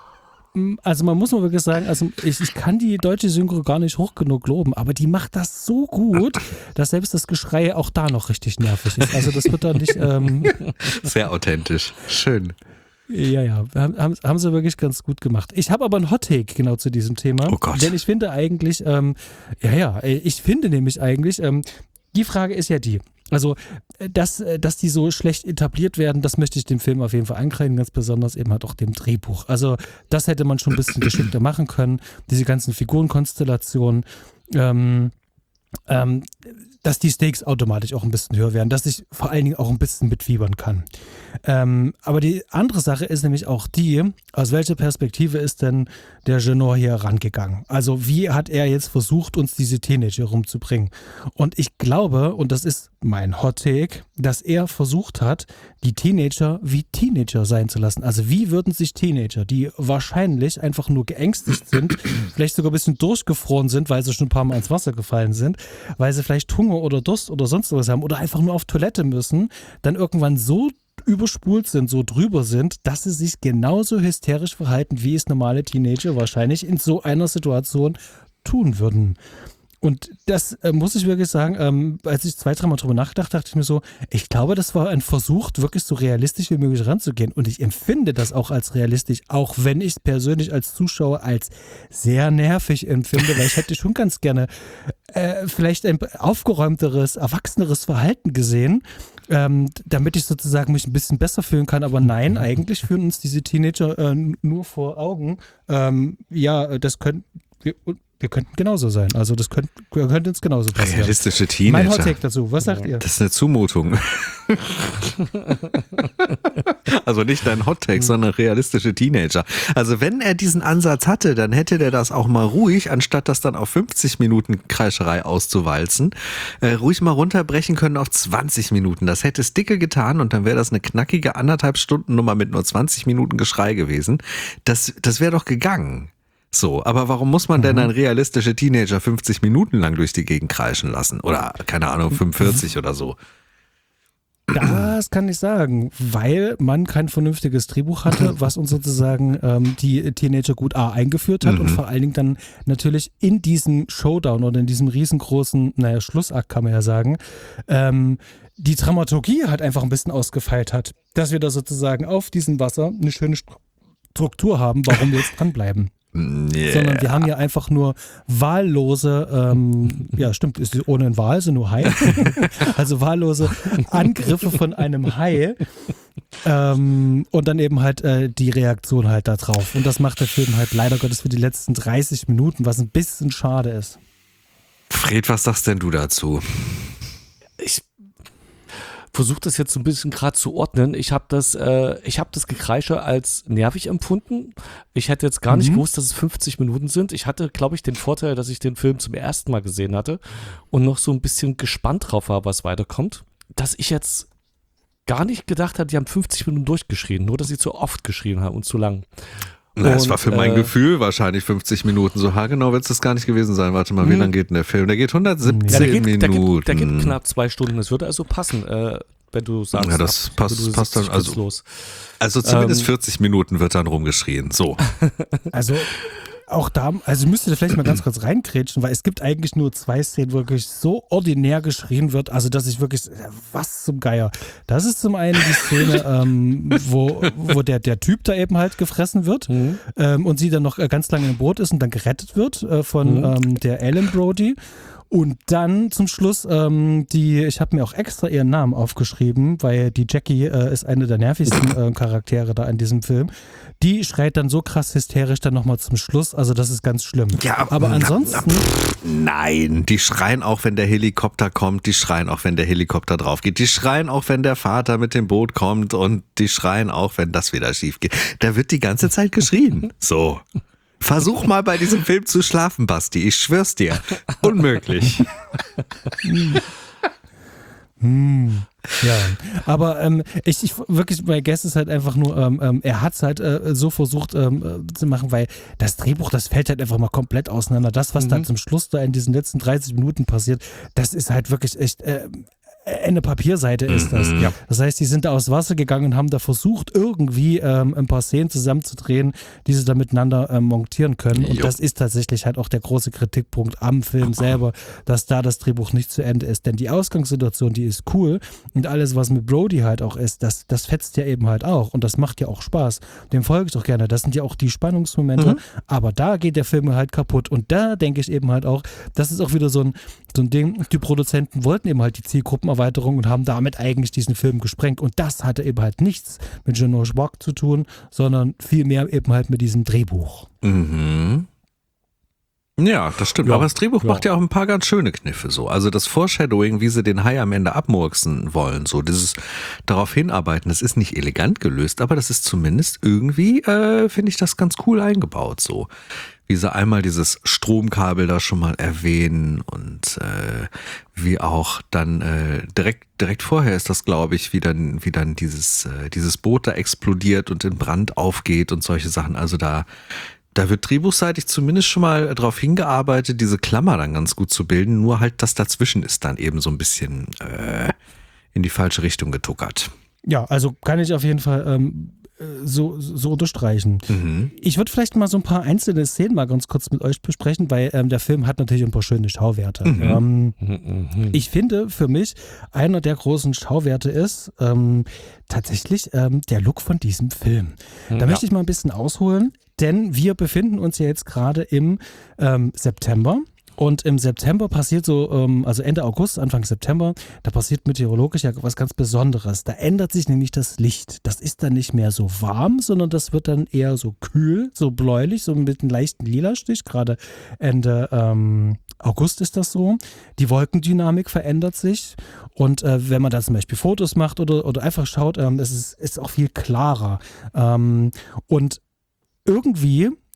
also man muss mal wirklich sagen, also ich, ich kann die deutsche Synchro gar nicht hoch genug loben, aber die macht das so gut, dass selbst das Geschrei auch da noch richtig nervig ist. Also das wird da nicht... Ähm Sehr authentisch. Schön. Ja, ja, haben, haben sie wirklich ganz gut gemacht. Ich habe aber einen Hot-Take genau zu diesem Thema. Oh Gott. Denn ich finde eigentlich, ähm, ja, ja, ich finde nämlich eigentlich, ähm, die Frage ist ja die, also, dass, dass die so schlecht etabliert werden, das möchte ich dem Film auf jeden Fall ankreiden, ganz besonders eben halt auch dem Drehbuch. Also, das hätte man schon ein bisschen geschickter machen können, diese ganzen Figurenkonstellationen, ähm, ähm, dass die Stakes automatisch auch ein bisschen höher werden, dass ich vor allen Dingen auch ein bisschen mitfiebern kann. Ähm, aber die andere Sache ist nämlich auch die, aus welcher Perspektive ist denn der Genor hier rangegangen? Also wie hat er jetzt versucht, uns diese Teenager rumzubringen? Und ich glaube, und das ist mein Hot Take, dass er versucht hat, die Teenager wie Teenager sein zu lassen. Also wie würden sich Teenager, die wahrscheinlich einfach nur geängstigt sind, vielleicht sogar ein bisschen durchgefroren sind, weil sie schon ein paar Mal ins Wasser gefallen sind, weil sie vielleicht Hunger oder Durst oder sonst was haben oder einfach nur auf Toilette müssen, dann irgendwann so überspult sind, so drüber sind, dass sie sich genauso hysterisch verhalten, wie es normale Teenager wahrscheinlich in so einer Situation tun würden. Und das äh, muss ich wirklich sagen, ähm, als ich zwei, dreimal drüber nachgedacht, dachte ich mir so, ich glaube, das war ein Versuch, wirklich so realistisch wie möglich ranzugehen. Und ich empfinde das auch als realistisch, auch wenn ich es persönlich als Zuschauer als sehr nervig empfinde, weil ich hätte schon ganz gerne äh, vielleicht ein aufgeräumteres, erwachseneres Verhalten gesehen, ähm, damit ich sozusagen mich ein bisschen besser fühlen kann. Aber nein, eigentlich führen uns diese Teenager äh, nur vor Augen. Ähm, ja, das können wir... Wir könnten genauso sein. Also das könnte, könnte uns genauso passieren. Realistische Teenager. Mein Hottake dazu. Was sagt ihr? Das ist eine Zumutung. Also nicht dein Hottake, sondern realistische Teenager. Also wenn er diesen Ansatz hatte, dann hätte der das auch mal ruhig, anstatt das dann auf fünfzig Minuten Kreischerei auszuwalzen, äh, ruhig mal runterbrechen können auf zwanzig Minuten. Das hätte es dicke getan und dann wäre das eine knackige anderthalb Stunden Nummer mit nur zwanzig Minuten Geschrei gewesen. Das, das wäre doch gegangen. So, aber warum muss man denn dann realistische Teenager fünfzig Minuten lang durch die Gegend kreischen lassen? Oder, keine Ahnung, fünfundvierzig oder so. Das kann ich sagen, weil man kein vernünftiges Drehbuch hatte, was uns sozusagen ähm, die Teenager gut A eingeführt hat mhm. und vor allen Dingen dann natürlich in diesem Showdown oder in diesem riesengroßen, naja, Schlussakt kann man ja sagen, ähm, die Dramaturgie halt einfach ein bisschen ausgefeilt hat, dass wir da sozusagen auf diesem Wasser eine schöne Struktur haben, warum wir jetzt dranbleiben. Yeah. Sondern wir haben ja einfach nur wahllose, ähm, ja stimmt, ist ohne ein Wal, sind nur Hai, also wahllose Angriffe von einem Hai ähm, und dann eben halt äh, die Reaktion halt da drauf. Und das macht der Film halt leider Gottes für die letzten dreißig Minuten, was ein bisschen schade ist. Fred, was sagst denn du dazu? Ich versuche das jetzt so ein bisschen gerade zu ordnen. Ich habe das, äh, ich habe das Gekreische als nervig empfunden. Ich hätte jetzt gar mhm. nicht gewusst, dass es fünfzig Minuten sind. Ich hatte, glaube ich, den Vorteil, dass ich den Film zum ersten Mal gesehen hatte und noch so ein bisschen gespannt drauf war, was weiterkommt. Dass ich jetzt gar nicht gedacht habe, die haben fünfzig Minuten durchgeschrien, nur dass sie zu oft geschrien haben und zu lang. Na, es war für mein äh, Gefühl wahrscheinlich fünfzig Minuten. So haargenau wird es das gar nicht gewesen sein. Warte mal, wie lang geht denn der Film? Der geht hundertsiebzehn ja, der geht, Minuten. Der geht, der geht knapp zwei Stunden. Es würde also passen, äh, wenn du sagst, ja, das ab, passt, du passt dann. Also, los. also zumindest ähm, vierzig Minuten wird dann rumgeschrien. So. Also auch da, also müsst ihr vielleicht mal ganz kurz reinkrätschen, weil es gibt eigentlich nur zwei Szenen, wo wirklich so ordinär geschrien wird, also dass ich wirklich, was zum Geier. Das ist zum einen die Szene, ähm, wo, wo der, der Typ da eben halt gefressen wird mhm. ähm, und sie dann noch ganz lange im Boot ist und dann gerettet wird äh, von mhm. ähm, der Ellen Brody. Und dann zum Schluss, ähm, die, ich habe mir auch extra ihren Namen aufgeschrieben, weil die Jackie äh, ist eine der nervigsten äh, Charaktere da in diesem Film. Die schreit dann so krass hysterisch dann nochmal zum Schluss, also das ist ganz schlimm. Ja, aber na, ansonsten... Na, pff, nein, die schreien auch, wenn der Helikopter kommt, die schreien auch, wenn der Helikopter drauf geht, die schreien auch, wenn der Vater mit dem Boot kommt und die schreien auch, wenn das wieder schief geht. Da wird die ganze Zeit geschrien. So. Versuch mal bei diesem Film zu schlafen, Basti. Ich schwör's dir. Unmöglich. hm. Ja, aber ähm, ich, ich wirklich, mein Guess ist halt einfach nur, ähm, er hat es halt äh, so versucht ähm, zu machen, weil das Drehbuch, das fällt halt einfach mal komplett auseinander. Das, was mhm. da zum Schluss da in diesen letzten dreißig Minuten passiert, das ist halt wirklich echt... Äh, eine Papierseite ist das. Ja. Das heißt, die sind da aufs Wasser gegangen und haben da versucht, irgendwie ähm, ein paar Szenen zusammenzudrehen, die sie da miteinander ähm, montieren können. Und jo. das ist tatsächlich halt auch der große Kritikpunkt am Film selber, dass da das Drehbuch nicht zu Ende ist. Denn die Ausgangssituation, die ist cool und alles, was mit Brody halt auch ist, das, das fetzt ja eben halt auch und das macht ja auch Spaß. Dem folge ich doch gerne. Das sind ja auch die Spannungsmomente, mhm. aber da geht der Film halt kaputt. Und da denke ich eben halt auch, das ist auch wieder so ein, so ein Ding, die Produzenten wollten eben halt die Zielgruppen Erweiterung und haben damit eigentlich diesen Film gesprengt. Und das hatte eben halt nichts mit Janosch Wok zu tun, sondern vielmehr eben halt mit diesem Drehbuch. Mhm. Ja, das stimmt. Ja, aber das Drehbuch ja. macht ja auch ein paar ganz schöne Kniffe so. Also das Foreshadowing, wie sie den Hai am Ende abmurksen wollen, so dieses darauf hinarbeiten, das ist nicht elegant gelöst, aber das ist zumindest irgendwie, äh, finde ich das ganz cool eingebaut so. Wie sie einmal dieses Stromkabel da schon mal erwähnen und äh, wie auch dann äh, direkt direkt vorher ist das, glaube ich, wie dann, wie dann dieses, äh, dieses Boot da explodiert und in Brand aufgeht und solche Sachen. Also da Da wird drehbuchseitig zumindest schon mal darauf hingearbeitet, diese Klammer dann ganz gut zu bilden, nur halt das dazwischen ist dann eben so ein bisschen äh, in die falsche Richtung getuckert. Ja, also kann ich auf jeden Fall ähm, so, so unterstreichen. Mhm. Ich würde vielleicht mal so ein paar einzelne Szenen mal ganz kurz mit euch besprechen, weil ähm, der Film hat natürlich ein paar schöne Schauwerte. Mhm. Ähm, mhm. Ich finde, für mich einer der großen Schauwerte ist ähm, tatsächlich ähm, der Look von diesem Film. Da ja. möchte ich mal ein bisschen ausholen. Denn wir befinden uns ja jetzt gerade im ähm, September und im September passiert so, ähm, also Ende August, Anfang September, da passiert meteorologisch ja was ganz Besonderes. Da ändert sich nämlich das Licht. Das ist dann nicht mehr so warm, sondern das wird dann eher so kühl, so bläulich, so mit einem leichten Lila-Stich. Gerade Ende ähm, August ist das so. Die Wolkendynamik verändert sich und äh, wenn man da zum Beispiel Fotos macht oder, oder einfach schaut, ähm, es ist, ist auch viel klarer. Ähm, und irgendwie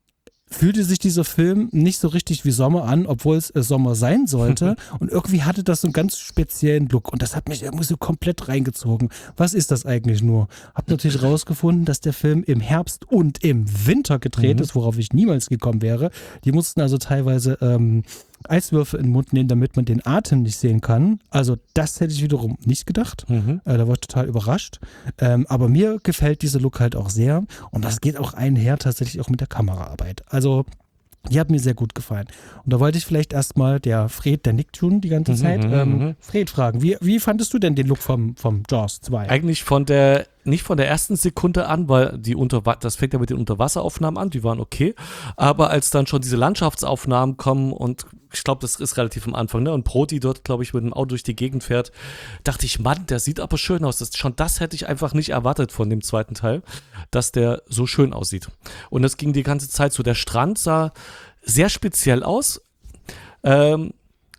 fühlte sich dieser Film nicht so richtig wie Sommer an, obwohl es äh, Sommer sein sollte. Und irgendwie hatte das so einen ganz speziellen Look. Und das hat mich irgendwie so komplett reingezogen. Was ist das eigentlich nur? Hab natürlich rausgefunden, dass der Film im Herbst und im Winter gedreht Mhm. ist, worauf ich niemals gekommen wäre. Die mussten also teilweise ähm, Eiswürfel in den Mund nehmen, damit man den Atem nicht sehen kann. Also das hätte ich wiederum nicht gedacht. Mhm. Äh, da war ich total überrascht. Ähm, aber mir gefällt dieser Look halt auch sehr. Und das geht auch einher tatsächlich auch mit der Kameraarbeit. Also die hat mir sehr gut gefallen. Und da wollte ich vielleicht erstmal der Fred, der nickt schon die ganze Mhm, Zeit, mhm, ähm, mhm. Fred fragen. Wie, wie fandest du denn den Look vom, vom Jaws zwei? Eigentlich von der, nicht von der ersten Sekunde an, weil die Unterwa- das fängt ja mit den Unterwasseraufnahmen an, die waren okay, aber als dann schon diese Landschaftsaufnahmen kommen und ich glaube, das ist relativ am Anfang, ne, und Brody dort, glaube ich, mit dem Auto durch die Gegend fährt, dachte ich, Mann, der sieht aber schön aus. Das, schon das hätte ich einfach nicht erwartet von dem zweiten Teil, dass der so schön aussieht. Und das ging die ganze Zeit so. Der Strand sah sehr speziell aus, ähm,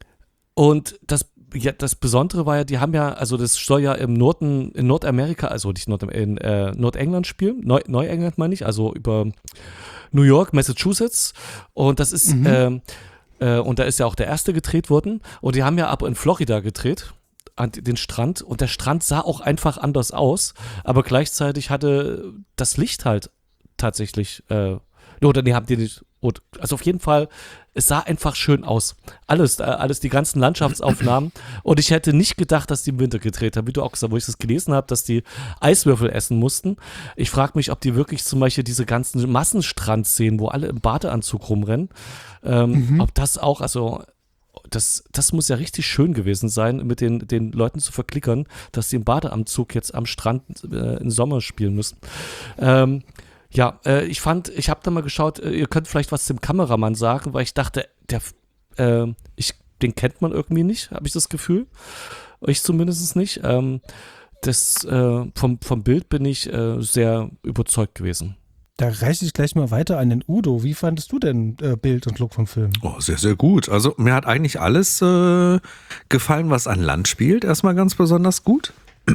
und das Ja, das Besondere war ja, die haben ja, also das soll ja im Norden, in Nordamerika, also nicht Nord, in äh, Nordengland spielen, Neu, Neuengland meine ich, also über New York, Massachusetts. Und das ist, Mhm. ähm, äh, und da ist ja auch der erste gedreht worden. Und die haben ja aber in Florida gedreht, an den Strand. Und der Strand sah auch einfach anders aus. Aber gleichzeitig hatte das Licht halt tatsächlich, äh, oder nee, haben die nicht, also auf jeden Fall, es sah einfach schön aus. Alles, äh, alles, die ganzen Landschaftsaufnahmen. Und ich hätte nicht gedacht, dass die im Winter gedreht haben, wie du auch gesagt hast, wo ich das gelesen habe, dass die Eiswürfel essen mussten. Ich frage mich, ob die wirklich zum Beispiel diese ganzen Massenstrandszenen, wo alle im Badeanzug rumrennen, ähm, Mhm. ob das auch, also das, das muss ja richtig schön gewesen sein, mit den, den Leuten zu verklickern, dass sie im Badeanzug jetzt am Strand äh, im Sommer spielen müssen. Ähm, Ja, äh, ich fand, ich habe da mal geschaut, äh, ihr könnt vielleicht was zum Kameramann sagen, weil ich dachte, der, äh, ich, den kennt man irgendwie nicht, habe ich das Gefühl. Ich zumindest nicht. Ähm, das, äh, vom, vom Bild bin ich äh, sehr überzeugt gewesen. Da reiche ich gleich mal weiter an den Udo. Wie fandest du denn äh, Bild und Look vom Film? Oh, sehr, sehr gut. Also mir hat eigentlich alles äh, gefallen, was an Land spielt. Erstmal ganz besonders gut.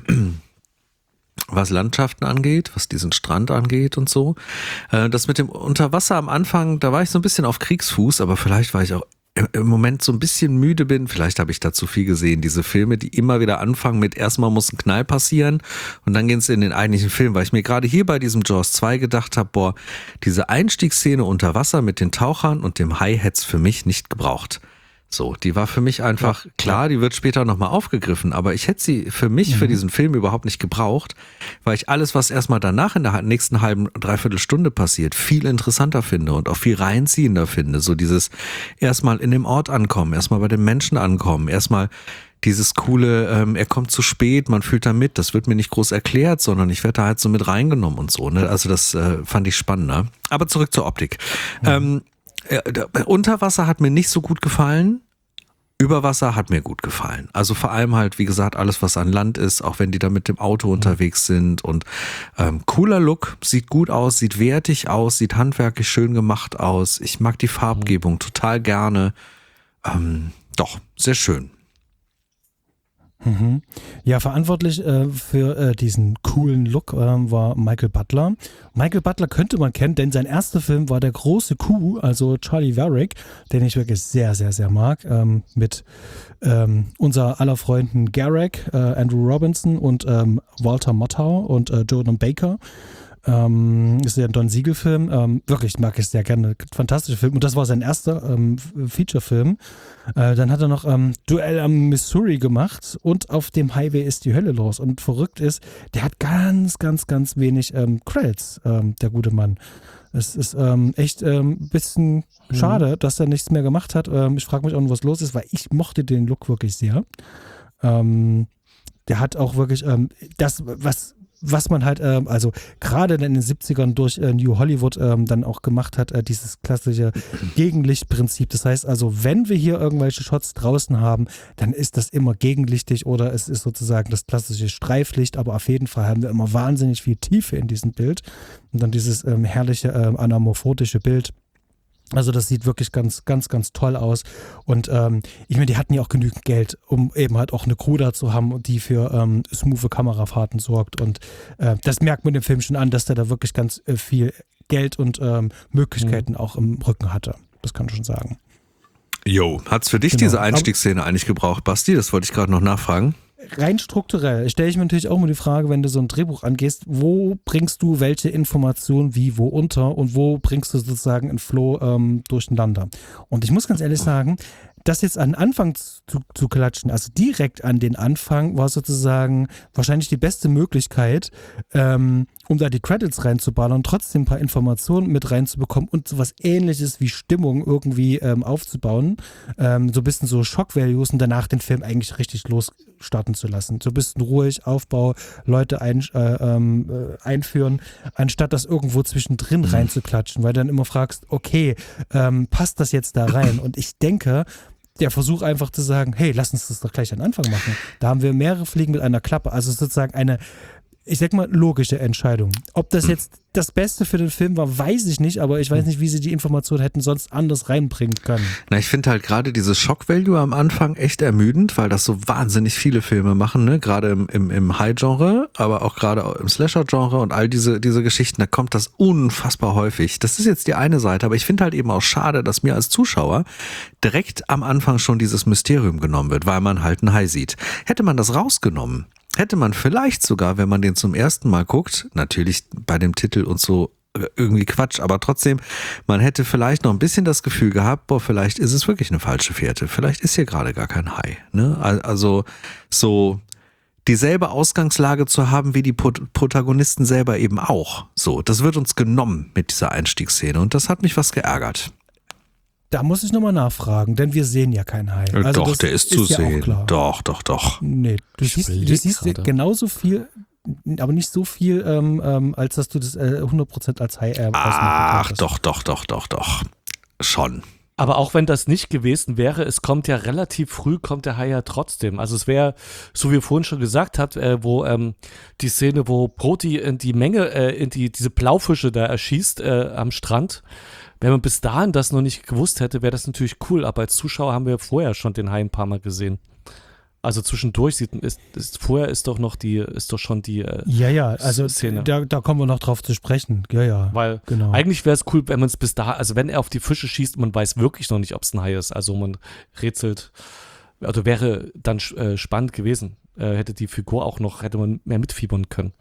Was Landschaften angeht, was diesen Strand angeht und so. Äh, das mit dem Unterwasser am Anfang, da war ich so ein bisschen auf Kriegsfuß, aber vielleicht war ich auch im, im Moment so ein bisschen müde bin. Vielleicht habe ich da zu viel gesehen. Diese Filme, die immer wieder anfangen mit erstmal muss ein Knall passieren und dann gehen sie in den eigentlichen Film, weil ich mir gerade hier bei diesem Jaws zwei gedacht habe, boah, diese Einstiegsszene unter Wasser mit den Tauchern und dem Hai hätte es für mich nicht gebraucht. So, die war für mich einfach, klar, die wird später nochmal aufgegriffen, aber ich hätte sie für mich, für diesen Film überhaupt nicht gebraucht, weil ich alles, was erstmal danach in der nächsten halben, dreiviertel Stunde passiert, viel interessanter finde und auch viel reinziehender finde. So dieses erstmal in dem Ort ankommen, erstmal bei den Menschen ankommen, erstmal dieses coole, ähm, er kommt zu spät, man fühlt da mit, das wird mir nicht groß erklärt, sondern ich werde da halt so mit reingenommen und so, ne? Also das äh, fand ich spannender. Aber zurück zur Optik. Mhm. Ähm, Ja, Unterwasser hat mir nicht so gut gefallen. Überwasser hat mir gut gefallen. Also vor allem halt, wie gesagt, alles, was an Land ist, auch wenn die da mit dem Auto unterwegs sind. Und ähm, cooler Look, sieht gut aus, sieht wertig aus, sieht handwerklich schön gemacht aus. Ich mag die Farbgebung total gerne. Ähm, doch, sehr schön. Mhm. Ja, verantwortlich äh, für äh, diesen coolen Look äh, war Michael Butler. Michael Butler könnte man kennen, denn sein erster Film war Der große Kuh, also Charlie Varick, den ich wirklich sehr, sehr, sehr mag, ähm, mit ähm, unser aller Freunden Garrick, äh, Andrew Robinson und ähm, Walter Matthau und äh, Jordan Baker. Ähm, ist ja ein Don Siegel-Film. Ähm, wirklich mag ich sehr gerne. Fantastischer Film. Und das war sein erster ähm, Feature-Film. Äh, dann hat er noch ähm, Duell am Missouri gemacht und Auf dem Highway ist die Hölle los. Und verrückt ist, der hat ganz, ganz, ganz wenig ähm, Credits, ähm, der gute Mann. Es ist ähm, echt ein ähm, bisschen schade, mhm. dass er nichts mehr gemacht hat. Ähm, ich frage mich auch, was los ist, weil ich mochte den Look wirklich sehr. Ähm, der hat auch wirklich ähm, das, was was man halt, ähm, also gerade in den siebzigern durch äh, New Hollywood ähm, dann auch gemacht hat, äh, dieses klassische Gegenlichtprinzip. Das heißt also, wenn wir hier irgendwelche Shots draußen haben, dann ist das immer gegenlichtig oder es ist sozusagen das klassische Streiflicht, aber auf jeden Fall haben wir immer wahnsinnig viel Tiefe in diesem Bild und dann dieses ähm, herrliche, ähm, anamorphotische Bild. Also das sieht wirklich ganz, ganz, ganz toll aus. Und ähm, ich meine, die hatten ja auch genügend Geld, um eben halt auch eine Crew da zu haben, die für ähm, smoothe Kamerafahrten sorgt. Und äh, das merkt man dem Film schon an, dass der da wirklich ganz äh, viel Geld und ähm, Möglichkeiten mhm. auch im Rücken hatte. Das kann ich schon sagen. Jo, hat's für dich Genau. diese Einstiegsszene eigentlich gebraucht, Basti? Das wollte ich gerade noch nachfragen. Rein strukturell stelle ich mir natürlich auch mal die Frage, wenn du so ein Drehbuch angehst, wo bringst du welche Informationen wie wo unter und wo bringst du sozusagen einen Flow ähm, durcheinander? Und ich muss ganz ehrlich sagen, das jetzt an den Anfang zu, zu klatschen, also direkt an den Anfang, war sozusagen wahrscheinlich die beste Möglichkeit, ähm, um da die Credits reinzuballern und trotzdem ein paar Informationen mit reinzubekommen und sowas Ähnliches wie Stimmung irgendwie ähm, aufzubauen. Ähm, so ein bisschen so Shock-Values und danach den Film eigentlich richtig losstarten zu lassen. So ein bisschen ruhig, Aufbau, Leute ein, äh, ähm, äh, einführen, anstatt das irgendwo zwischendrin reinzuklatschen, weil du dann immer fragst, okay, ähm, passt das jetzt da rein? Und ich denke, der Versuch einfach zu sagen, hey, lass uns das doch gleich am Anfang machen. Da haben wir mehrere Fliegen mit einer Klappe. Also sozusagen eine, ich sag mal, logische Entscheidung. Ob das jetzt das Beste für den Film war, weiß ich nicht, aber ich weiß nicht, wie sie die Information hätten sonst anders reinbringen können. Na, ich finde halt gerade diese Shock-Value am Anfang echt ermüdend, weil das so wahnsinnig viele Filme machen, ne? Gerade im, im, im High-Genre, aber auch gerade im Slasher-Genre und all diese, diese Geschichten, da kommt das unfassbar häufig. Das ist jetzt die eine Seite, aber ich finde halt eben auch schade, dass mir als Zuschauer direkt am Anfang schon dieses Mysterium genommen wird, weil man halt ein Hai sieht. Hätte man das rausgenommen, hätte man vielleicht sogar, wenn man den zum ersten Mal guckt, natürlich bei dem Titel und so irgendwie Quatsch, aber trotzdem, man hätte vielleicht noch ein bisschen das Gefühl gehabt, boah, vielleicht ist es wirklich eine falsche Fährte, vielleicht ist hier gerade gar kein Hai, ne? Also so dieselbe Ausgangslage zu haben wie die Protagonisten selber eben auch. So, das wird uns genommen mit dieser Einstiegsszene und das hat mich was geärgert. Da muss ich nochmal nachfragen, denn wir sehen ja keinen Hai. Also doch, der ist, ist zu ja sehen. Doch, doch, doch. Nee, du siehst, du siehst genauso viel, aber nicht so viel, ähm, ähm, als dass du das äh, hundert Prozent als Hai äh, Ach, doch, doch, doch, doch, doch. Schon. Aber auch wenn das nicht gewesen wäre, es kommt ja relativ früh, kommt der Hai ja trotzdem. Also es wäre, so wie ihr vorhin schon gesagt habt, äh, wo ähm, die Szene, wo Brody in die Menge, äh, in die diese Blaufische da erschießt äh, am Strand. Wenn man bis dahin das noch nicht gewusst hätte, wäre das natürlich cool. Aber als Zuschauer haben wir vorher schon den Hai ein paar Mal gesehen. Also zwischendurch sieht ist, ist vorher ist doch noch die, ist doch schon die äh, ja, ja, also Szene. Da, da kommen wir noch drauf zu sprechen. Ja, ja. Weil genau. Eigentlich wäre es cool, wenn man es bis da, also wenn er auf die Fische schießt, man weiß wirklich noch nicht, ob es ein Hai ist. Also man rätselt, also wäre dann äh, spannend gewesen. Äh, hätte die Figur auch noch, hätte man mehr mitfiebern können.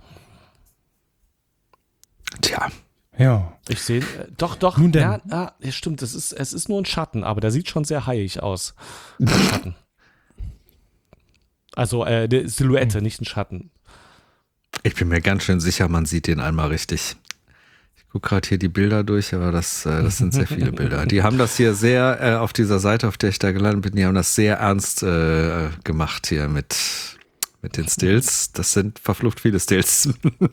Tja. Ja. Ich sehe, äh, doch, doch, Nun denn. ja, ja, stimmt, es ist, es ist nur ein Schatten, aber der sieht schon sehr haiig aus. Ein Schatten. Also äh, eine Silhouette, hm. nicht ein Schatten. Ich bin mir ganz schön sicher, man sieht den einmal richtig. Ich gucke gerade hier die Bilder durch, aber das, äh, das sind sehr viele Bilder. Die haben das hier sehr, äh, auf dieser Seite, auf der ich da gelandet bin, die haben das sehr ernst äh, gemacht hier mit, mit den Stills. Das sind verflucht viele Stills.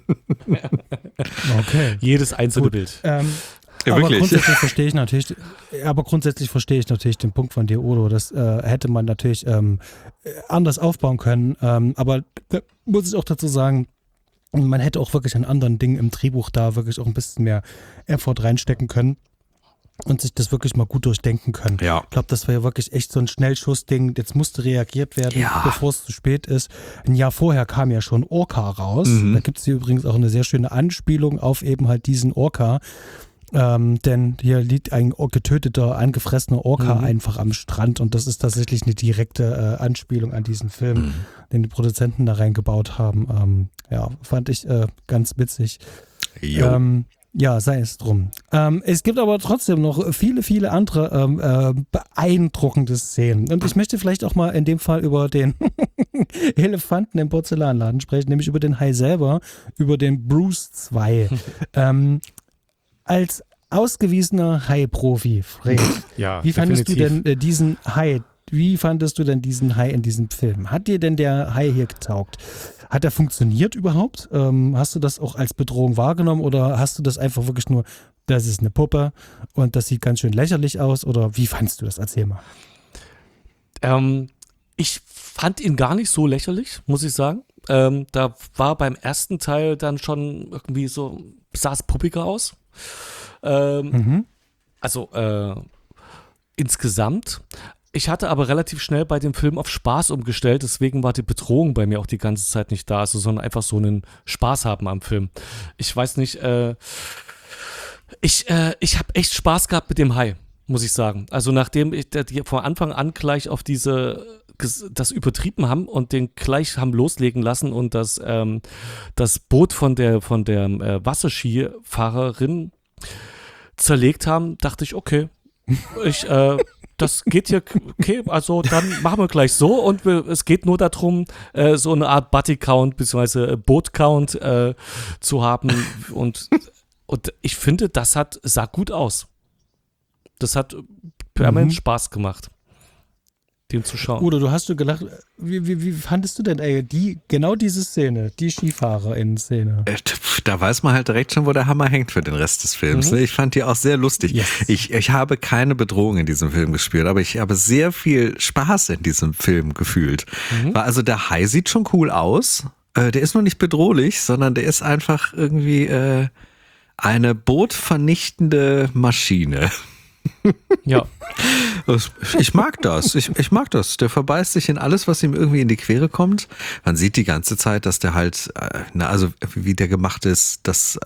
Okay. Jedes einzelne Gut. Bild. Ähm, Ja, aber wirklich. grundsätzlich verstehe ich natürlich, aber grundsätzlich verstehe ich natürlich den Punkt von dir, Odo. Das äh, hätte man natürlich ähm, anders aufbauen können. Ähm, aber da muss ich auch dazu sagen, man hätte auch wirklich an anderen Dingen im Drehbuch da wirklich auch ein bisschen mehr Effort reinstecken können und sich das wirklich mal gut durchdenken können. Ja. Ich glaube, das war ja wirklich echt so ein Schnellschussding. Jetzt musste reagiert werden, Ja. bevor es zu spät ist. Ein Jahr vorher kam ja schon Orca raus. Mhm. Da gibt es hier übrigens auch eine sehr schöne Anspielung auf eben halt diesen Orca. Ähm, denn hier liegt ein getöteter, angefressener Orca Mhm. einfach am Strand und das ist tatsächlich eine direkte äh, Anspielung an diesen Film, Mhm. den die Produzenten da reingebaut haben. Ähm, ja, fand ich äh, ganz witzig. Jo. Ähm, ja, sei es drum. Ähm, es gibt aber trotzdem noch viele, viele andere ähm, äh, beeindruckende Szenen. Und ich möchte vielleicht auch mal in dem Fall über den Elefanten im Porzellanladen sprechen, nämlich über den Hai selber, über den Bruce zwei. ähm, Als ausgewiesener Hai-Profi, Fred, Ja, wie fandest definitiv. du denn äh, diesen Hai? Wie fandest du denn diesen Hai in diesem Film? Hat dir denn der Hai hier getaugt? Hat er funktioniert überhaupt? Ähm, hast du das auch als Bedrohung wahrgenommen oder hast du das einfach wirklich nur, das ist eine Puppe und das sieht ganz schön lächerlich aus? Oder wie fandest du das? Erzähl mal. Ähm, ich fand ihn gar nicht so lächerlich, muss ich sagen. Ähm, da war beim ersten Teil dann schon irgendwie so, sah es puppiger aus. Ähm, Mhm. Also also äh, insgesamt. Ich hatte aber relativ schnell bei dem Film auf Spaß umgestellt, deswegen war die Bedrohung bei mir auch die ganze Zeit nicht da, also, sondern einfach so einen Spaß haben am Film. Ich weiß nicht, äh, ich, äh, ich habe echt Spaß gehabt mit dem Hai, muss ich sagen. Also nachdem ich der, die von Anfang an gleich auf diese das übertrieben haben und den gleich haben loslegen lassen und das, ähm, das Boot von der, von der äh, Wasserskifahrerin zerlegt haben, dachte ich, okay, ich, äh, das geht hier, okay, also dann machen wir gleich so und wir, es geht nur darum, äh, so eine Art Buddy-Count bzw. Boot-Count äh, zu haben und, und ich finde, das hat, sah gut aus. Das hat permanent mhm. Spaß gemacht, den zu schauen. Oder du hast du gelacht, wie, wie, wie fandest du denn, ey, die, genau diese Szene, die Skifahrer-In-Szene? Da weiß man halt direkt schon, wo der Hammer hängt für den Rest des Films. Mhm. Ich fand die auch sehr lustig. Yes. Ich, ich habe keine Bedrohung in diesem Film gespürt, aber ich habe sehr viel Spaß in diesem Film gefühlt. Mhm. Also der Hai sieht schon cool aus. Der ist noch nicht bedrohlich, sondern der ist einfach irgendwie äh, eine bootvernichtende Maschine. Ja. Ich mag das. Ich, ich mag das. Der verbeißt sich in alles, was ihm irgendwie in die Quere kommt. Man sieht die ganze Zeit, dass der halt, na, also wie der gemacht ist, das,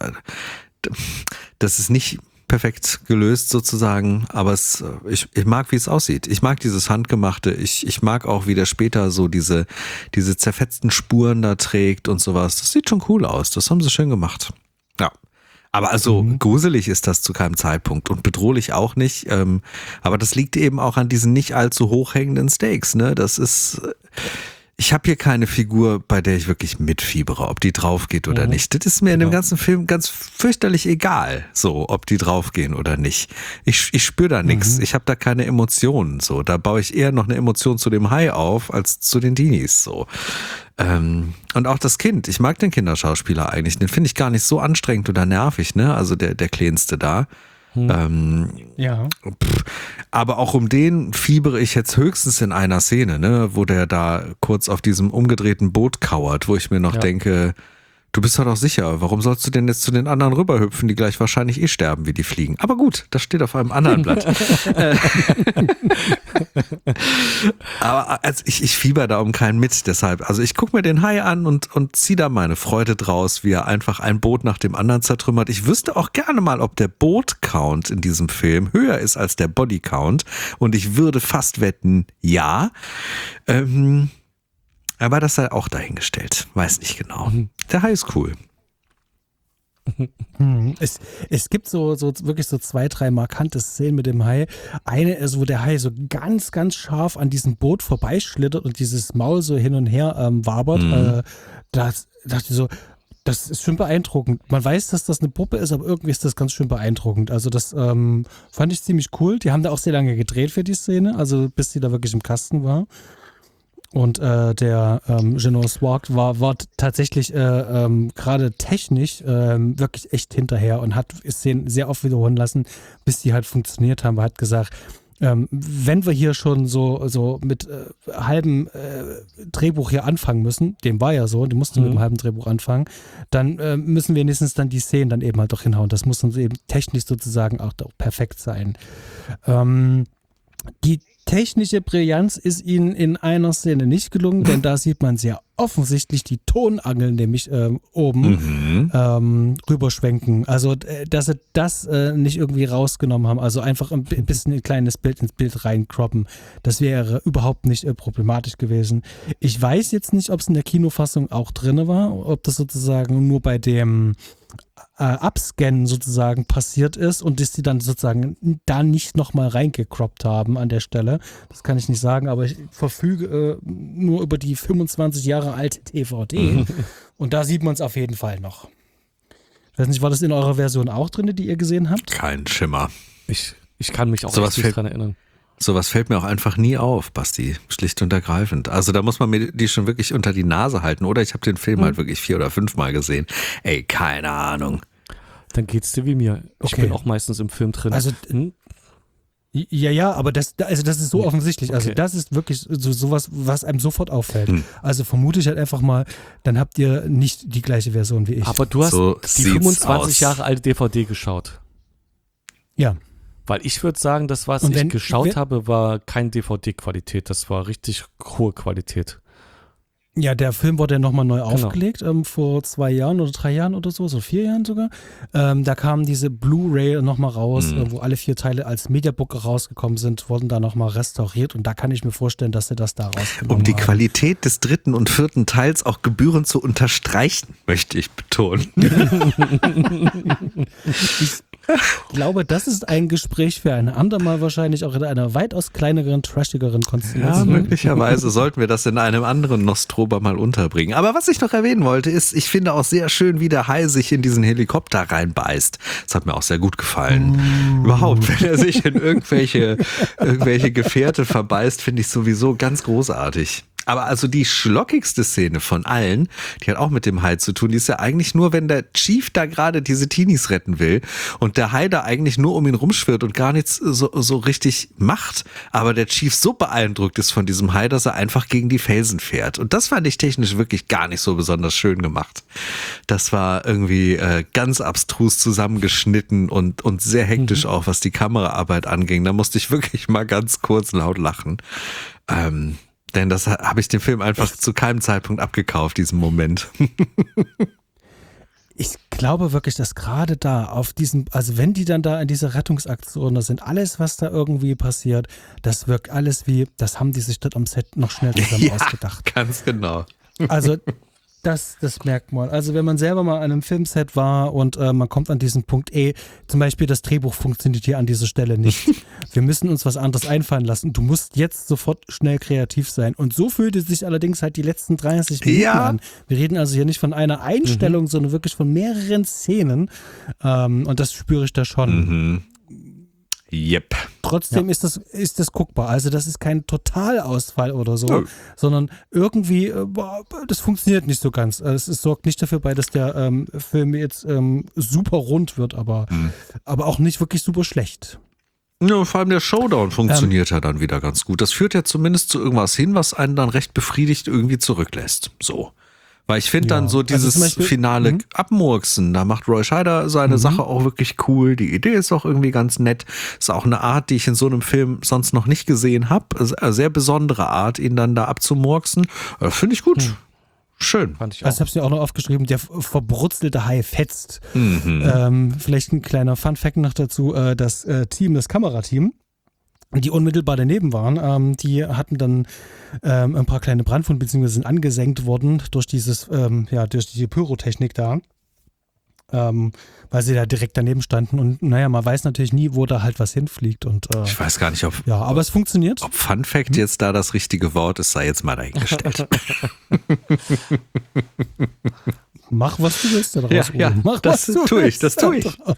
das ist nicht perfekt gelöst sozusagen, aber es, ich, ich mag, wie es aussieht. Ich mag dieses Handgemachte. Ich, ich mag auch, wie der später so diese, diese zerfetzten Spuren da trägt und sowas. Das sieht schon cool aus. Das haben sie schön gemacht. Ja. Aber also mhm. gruselig ist das zu keinem Zeitpunkt und bedrohlich auch nicht. Ähm, aber das liegt eben auch an diesen nicht allzu hochhängenden Stakes. Ne? Das ist, ich habe hier keine Figur, bei der ich wirklich mitfiebere, ob die draufgeht oder mhm. nicht. Das ist mir in dem ganzen Film ganz fürchterlich egal, so ob die draufgehen oder nicht. Ich, ich spüre da nichts. Mhm. Ich habe da keine Emotionen. So, da baue ich eher noch eine Emotion zu dem Hai auf als zu den Teenies. So. Ähm, und auch das Kind, ich mag den Kinderschauspieler eigentlich, den finde ich gar nicht so anstrengend oder nervig, ne? Also der, der Kleinste da. Hm. Ähm, ja. Pff, aber auch um den fiebere ich jetzt höchstens in einer Szene, ne? Wo der da kurz auf diesem umgedrehten Boot kauert, wo ich mir noch ja. denke, du bist doch doch sicher, warum sollst du denn jetzt zu den anderen rüberhüpfen, die gleich wahrscheinlich eh sterben, wie die fliegen. Aber gut, das steht auf einem anderen Blatt. Aber also ich, ich fieber da um keinen mit, deshalb. Also ich gucke mir den Hai an und, und ziehe da meine Freude draus, wie er einfach ein Boot nach dem anderen zertrümmert. Ich wüsste auch gerne mal, ob der Boot-Count in diesem Film höher ist als der Body-Count. Und ich würde fast wetten, ja. Ähm... Aber das sei auch dahingestellt. Weiß nicht genau. Der Hai ist cool. Es, es gibt so, so wirklich so zwei, drei markante Szenen mit dem Hai. Eine ist, wo der Hai so ganz, ganz scharf an diesem Boot vorbeischlittert und dieses Maul so hin und her ähm, wabert. Mhm. Äh, da dachte ich so, das ist schon beeindruckend. Man weiß, dass das eine Puppe ist, aber irgendwie ist das ganz schön beeindruckend. Also das ähm, fand ich ziemlich cool. Die haben da auch sehr lange gedreht für die Szene, also bis sie da wirklich im Kasten war. Und äh, der ähm, Geno Swart war, war tatsächlich äh, ähm, gerade technisch äh, wirklich echt hinterher und hat Szenen sehr oft wiederholen lassen, bis die halt funktioniert haben. Er hat gesagt, ähm, wenn wir hier schon so, so mit äh, halbem äh, Drehbuch hier anfangen müssen, dem war ja so, die mussten mhm. mit einem halben Drehbuch anfangen, dann äh, müssen wir wenigstens dann die Szenen dann eben halt doch hinhauen. Das muss dann eben technisch sozusagen auch, auch perfekt sein. Ähm, die technische Brillanz ist ihnen in einer Szene nicht gelungen, denn da sieht man sehr offensichtlich die Tonangel nämlich ähm, oben mhm. ähm, rüberschwenken. Also, äh, dass sie das äh, nicht irgendwie rausgenommen haben, also einfach ein bisschen ein kleines Bild ins Bild reinkroppen, das wäre überhaupt nicht äh, problematisch gewesen. Ich weiß jetzt nicht, ob es in der Kinofassung auch drin war, ob das sozusagen nur bei dem äh, Abscannen sozusagen passiert ist und dass die dann sozusagen da nicht nochmal reingecroppt haben an der Stelle. Das kann ich nicht sagen, aber ich verfüge äh, nur über die fünfundzwanzig Jahre alte D V D und da sieht man es auf jeden Fall noch. Ich weiß nicht, war das in eurer Version auch drin, die ihr gesehen habt? Kein Schimmer. Ich, ich kann mich auch so nicht dran erinnern. Sowas fällt mir auch einfach nie auf, Basti, schlicht und ergreifend. Also da muss man mir die schon wirklich unter die Nase halten. Oder ich habe den Film mhm. halt wirklich vier oder fünf Mal gesehen. Ey, keine Ahnung. Dann geht's dir wie mir. Ich okay. bin auch meistens im Film drin. Also hm? ja, ja, aber das, also das ist so offensichtlich. Also okay. das ist wirklich so sowas, was einem sofort auffällt. Hm. Also vermute ich halt einfach mal, dann habt ihr nicht die gleiche Version wie ich. Aber du hast so die fünfundzwanzig aus. Jahre alte D V D geschaut. Ja. Weil ich würde sagen, das, was Und wenn- ich geschaut wenn- habe, war kein D V D-Qualität. Das war richtig hohe Qualität. Ja, der Film wurde ja nochmal neu Genau. aufgelegt, ähm, vor zwei Jahren oder drei Jahren oder so, so vier Jahren sogar. Ähm, da kam diese Blu-ray nochmal raus, Mhm. äh, wo alle vier Teile als Mediabook rausgekommen sind, wurden da nochmal restauriert und da kann ich mir vorstellen, dass sie das da rausgenommen Um die haben. Qualität des dritten und vierten Teils auch gebührend zu unterstreichen, möchte ich betonen. Ich glaube, das ist ein Gespräch für ein andermal wahrscheinlich, auch in einer weitaus kleineren, trashigeren Ja, Konstellation. möglicherweise sollten wir das in einem anderen Nostrober mal unterbringen. Aber was ich noch erwähnen wollte, ist, ich finde auch sehr schön, wie der Hai sich in diesen Helikopter reinbeißt. Das hat mir auch sehr gut gefallen. Mm. Überhaupt, wenn er sich in irgendwelche, irgendwelche Gefährte verbeißt, finde ich sowieso ganz großartig. Aber also die schlockigste Szene von allen, die hat auch mit dem Hai zu tun, die ist ja eigentlich nur, wenn der Chief da gerade diese Teenies retten will und der Hai da eigentlich nur um ihn rumschwirrt und gar nichts so, so richtig macht, aber der Chief so beeindruckt ist von diesem Hai, dass er einfach gegen die Felsen fährt. Und das fand ich technisch wirklich gar nicht so besonders schön gemacht. Das war irgendwie äh, ganz abstrus zusammengeschnitten und, und sehr hektisch auch, was die Kameraarbeit anging. Da musste ich wirklich mal ganz kurz laut lachen. Ähm, Denn das habe ich dem Film einfach zu keinem Zeitpunkt abgekauft, diesen Moment. Ich glaube wirklich, dass gerade da auf diesem, also wenn die dann da in dieser Rettungsaktion da sind, alles, was da irgendwie passiert, das wirkt alles wie, das haben die sich dort am Set noch schnell zusammen ausgedacht. Ganz genau. Also das, das merkt man. Also wenn man selber mal an einem Filmset war und äh, man kommt an diesen Punkt, ey, zum Beispiel das Drehbuch funktioniert hier an dieser Stelle nicht. Wir müssen uns was anderes einfallen lassen. Du musst jetzt sofort schnell kreativ sein. Und so fühlt es sich allerdings halt die letzten dreißig Minuten Ja. an. Wir reden also hier nicht von einer Einstellung, sondern wirklich von mehreren Szenen. Ähm, und das spüre ich da schon. Mhm. Yep. Trotzdem ist das, ist das guckbar. Also das ist kein Totalausfall oder so, Oh. sondern irgendwie, äh, boah, das funktioniert nicht so ganz. Also Es, es sorgt nicht dafür bei, dass der ähm, Film jetzt ähm, super rund wird, aber, aber auch nicht wirklich super schlecht. Ja, vor allem der Showdown funktioniert ja dann wieder ganz gut. Das führt ja zumindest zu irgendwas hin, was einen dann recht befriedigt irgendwie zurücklässt. So. Weil ich finde Ja. dann so Also dieses zum Beispiel- finale Mhm. Abmurksen, da macht Roy Scheider seine Mhm. Sache auch wirklich cool. Die Idee ist auch irgendwie ganz nett. Ist auch eine Art, die ich in so einem Film sonst noch nicht gesehen habe. Eine sehr besondere Art, ihn dann da abzumurksen. Äh, Finde ich gut. Schön. Fand ich auch. Also ich habe es mir auch noch aufgeschrieben, der verbrutzelte Hai fetzt. Mhm. Ähm, vielleicht ein kleiner Fun-Fact noch dazu, äh, das äh, Team, das Kamerateam, die unmittelbar daneben waren, ähm, die hatten dann ähm, ein paar kleine Brandwunden, beziehungsweise sind angesenkt worden durch dieses, ähm, ja, durch die Pyrotechnik da, ähm, weil sie da direkt daneben standen und naja, man weiß natürlich nie, wo da halt was hinfliegt und äh, Ich weiß gar nicht, ob, ja, aber es funktioniert. ob Fun Fact jetzt da das richtige Wort ist, sei jetzt mal dahingestellt. Mach, was du willst da draus. Ja, ja, Uwe. Mach, das was du tue ich, willst das da tue ich. draus.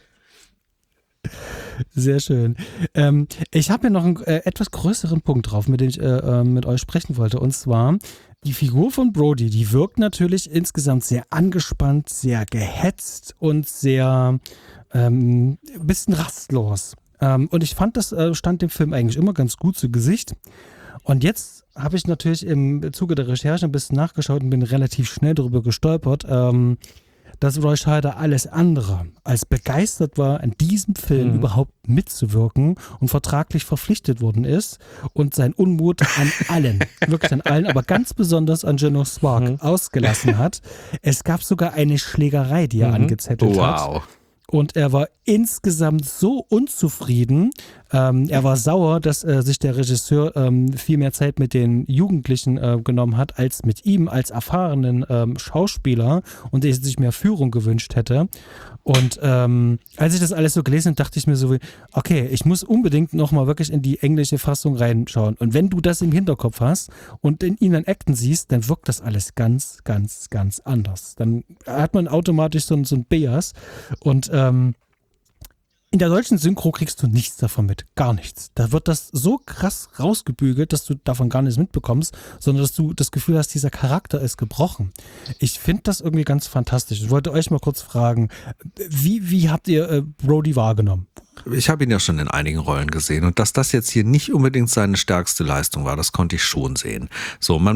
Sehr schön. Ähm, ich habe hier noch einen äh, etwas größeren Punkt drauf, mit dem ich äh, äh, mit euch sprechen wollte. Und zwar, die Figur von Brody, die wirkt natürlich insgesamt sehr angespannt, sehr gehetzt und sehr ähm, ein bisschen rastlos. Ähm, und ich fand, das äh, stand dem Film eigentlich immer ganz gut zu Gesicht. Und jetzt habe ich natürlich im Zuge der Recherche ein bisschen nachgeschaut und bin relativ schnell darüber gestolpert, ähm, dass Roy Scheider alles andere als begeistert war, an diesem Film Mhm. überhaupt mitzuwirken und vertraglich verpflichtet worden ist und sein Unmut an allen, wirklich an allen, aber ganz besonders an Geno Spark Mhm. ausgelassen hat. Es gab sogar eine Schlägerei, die er Mhm. angezettelt hat. Wow. Und er war insgesamt so unzufrieden. Ähm, er war sauer, dass äh, sich der Regisseur ähm, viel mehr Zeit mit den Jugendlichen äh, genommen hat, als mit ihm als erfahrenen ähm, Schauspieler und er sich mehr Führung gewünscht hätte. Und ähm, als ich das alles so gelesen habe, dachte ich mir so, wie, okay, ich muss unbedingt nochmal wirklich in die englische Fassung reinschauen. Und wenn du das im Hinterkopf hast und in ihn an Acten siehst, dann wirkt das alles ganz, ganz, ganz anders. Dann hat man automatisch so, so ein Bias und ähm, in der deutschen Synchro kriegst du nichts davon mit. Gar nichts. Da wird das so krass rausgebügelt, dass du davon gar nichts mitbekommst, sondern dass du das Gefühl hast, dieser Charakter ist gebrochen. Ich finde das irgendwie ganz fantastisch. Ich wollte euch mal kurz fragen, wie, wie habt ihr äh, Brody wahrgenommen? Ich habe ihn ja schon in einigen Rollen gesehen und dass das jetzt hier nicht unbedingt seine stärkste Leistung war, das konnte ich schon sehen. So, man merkt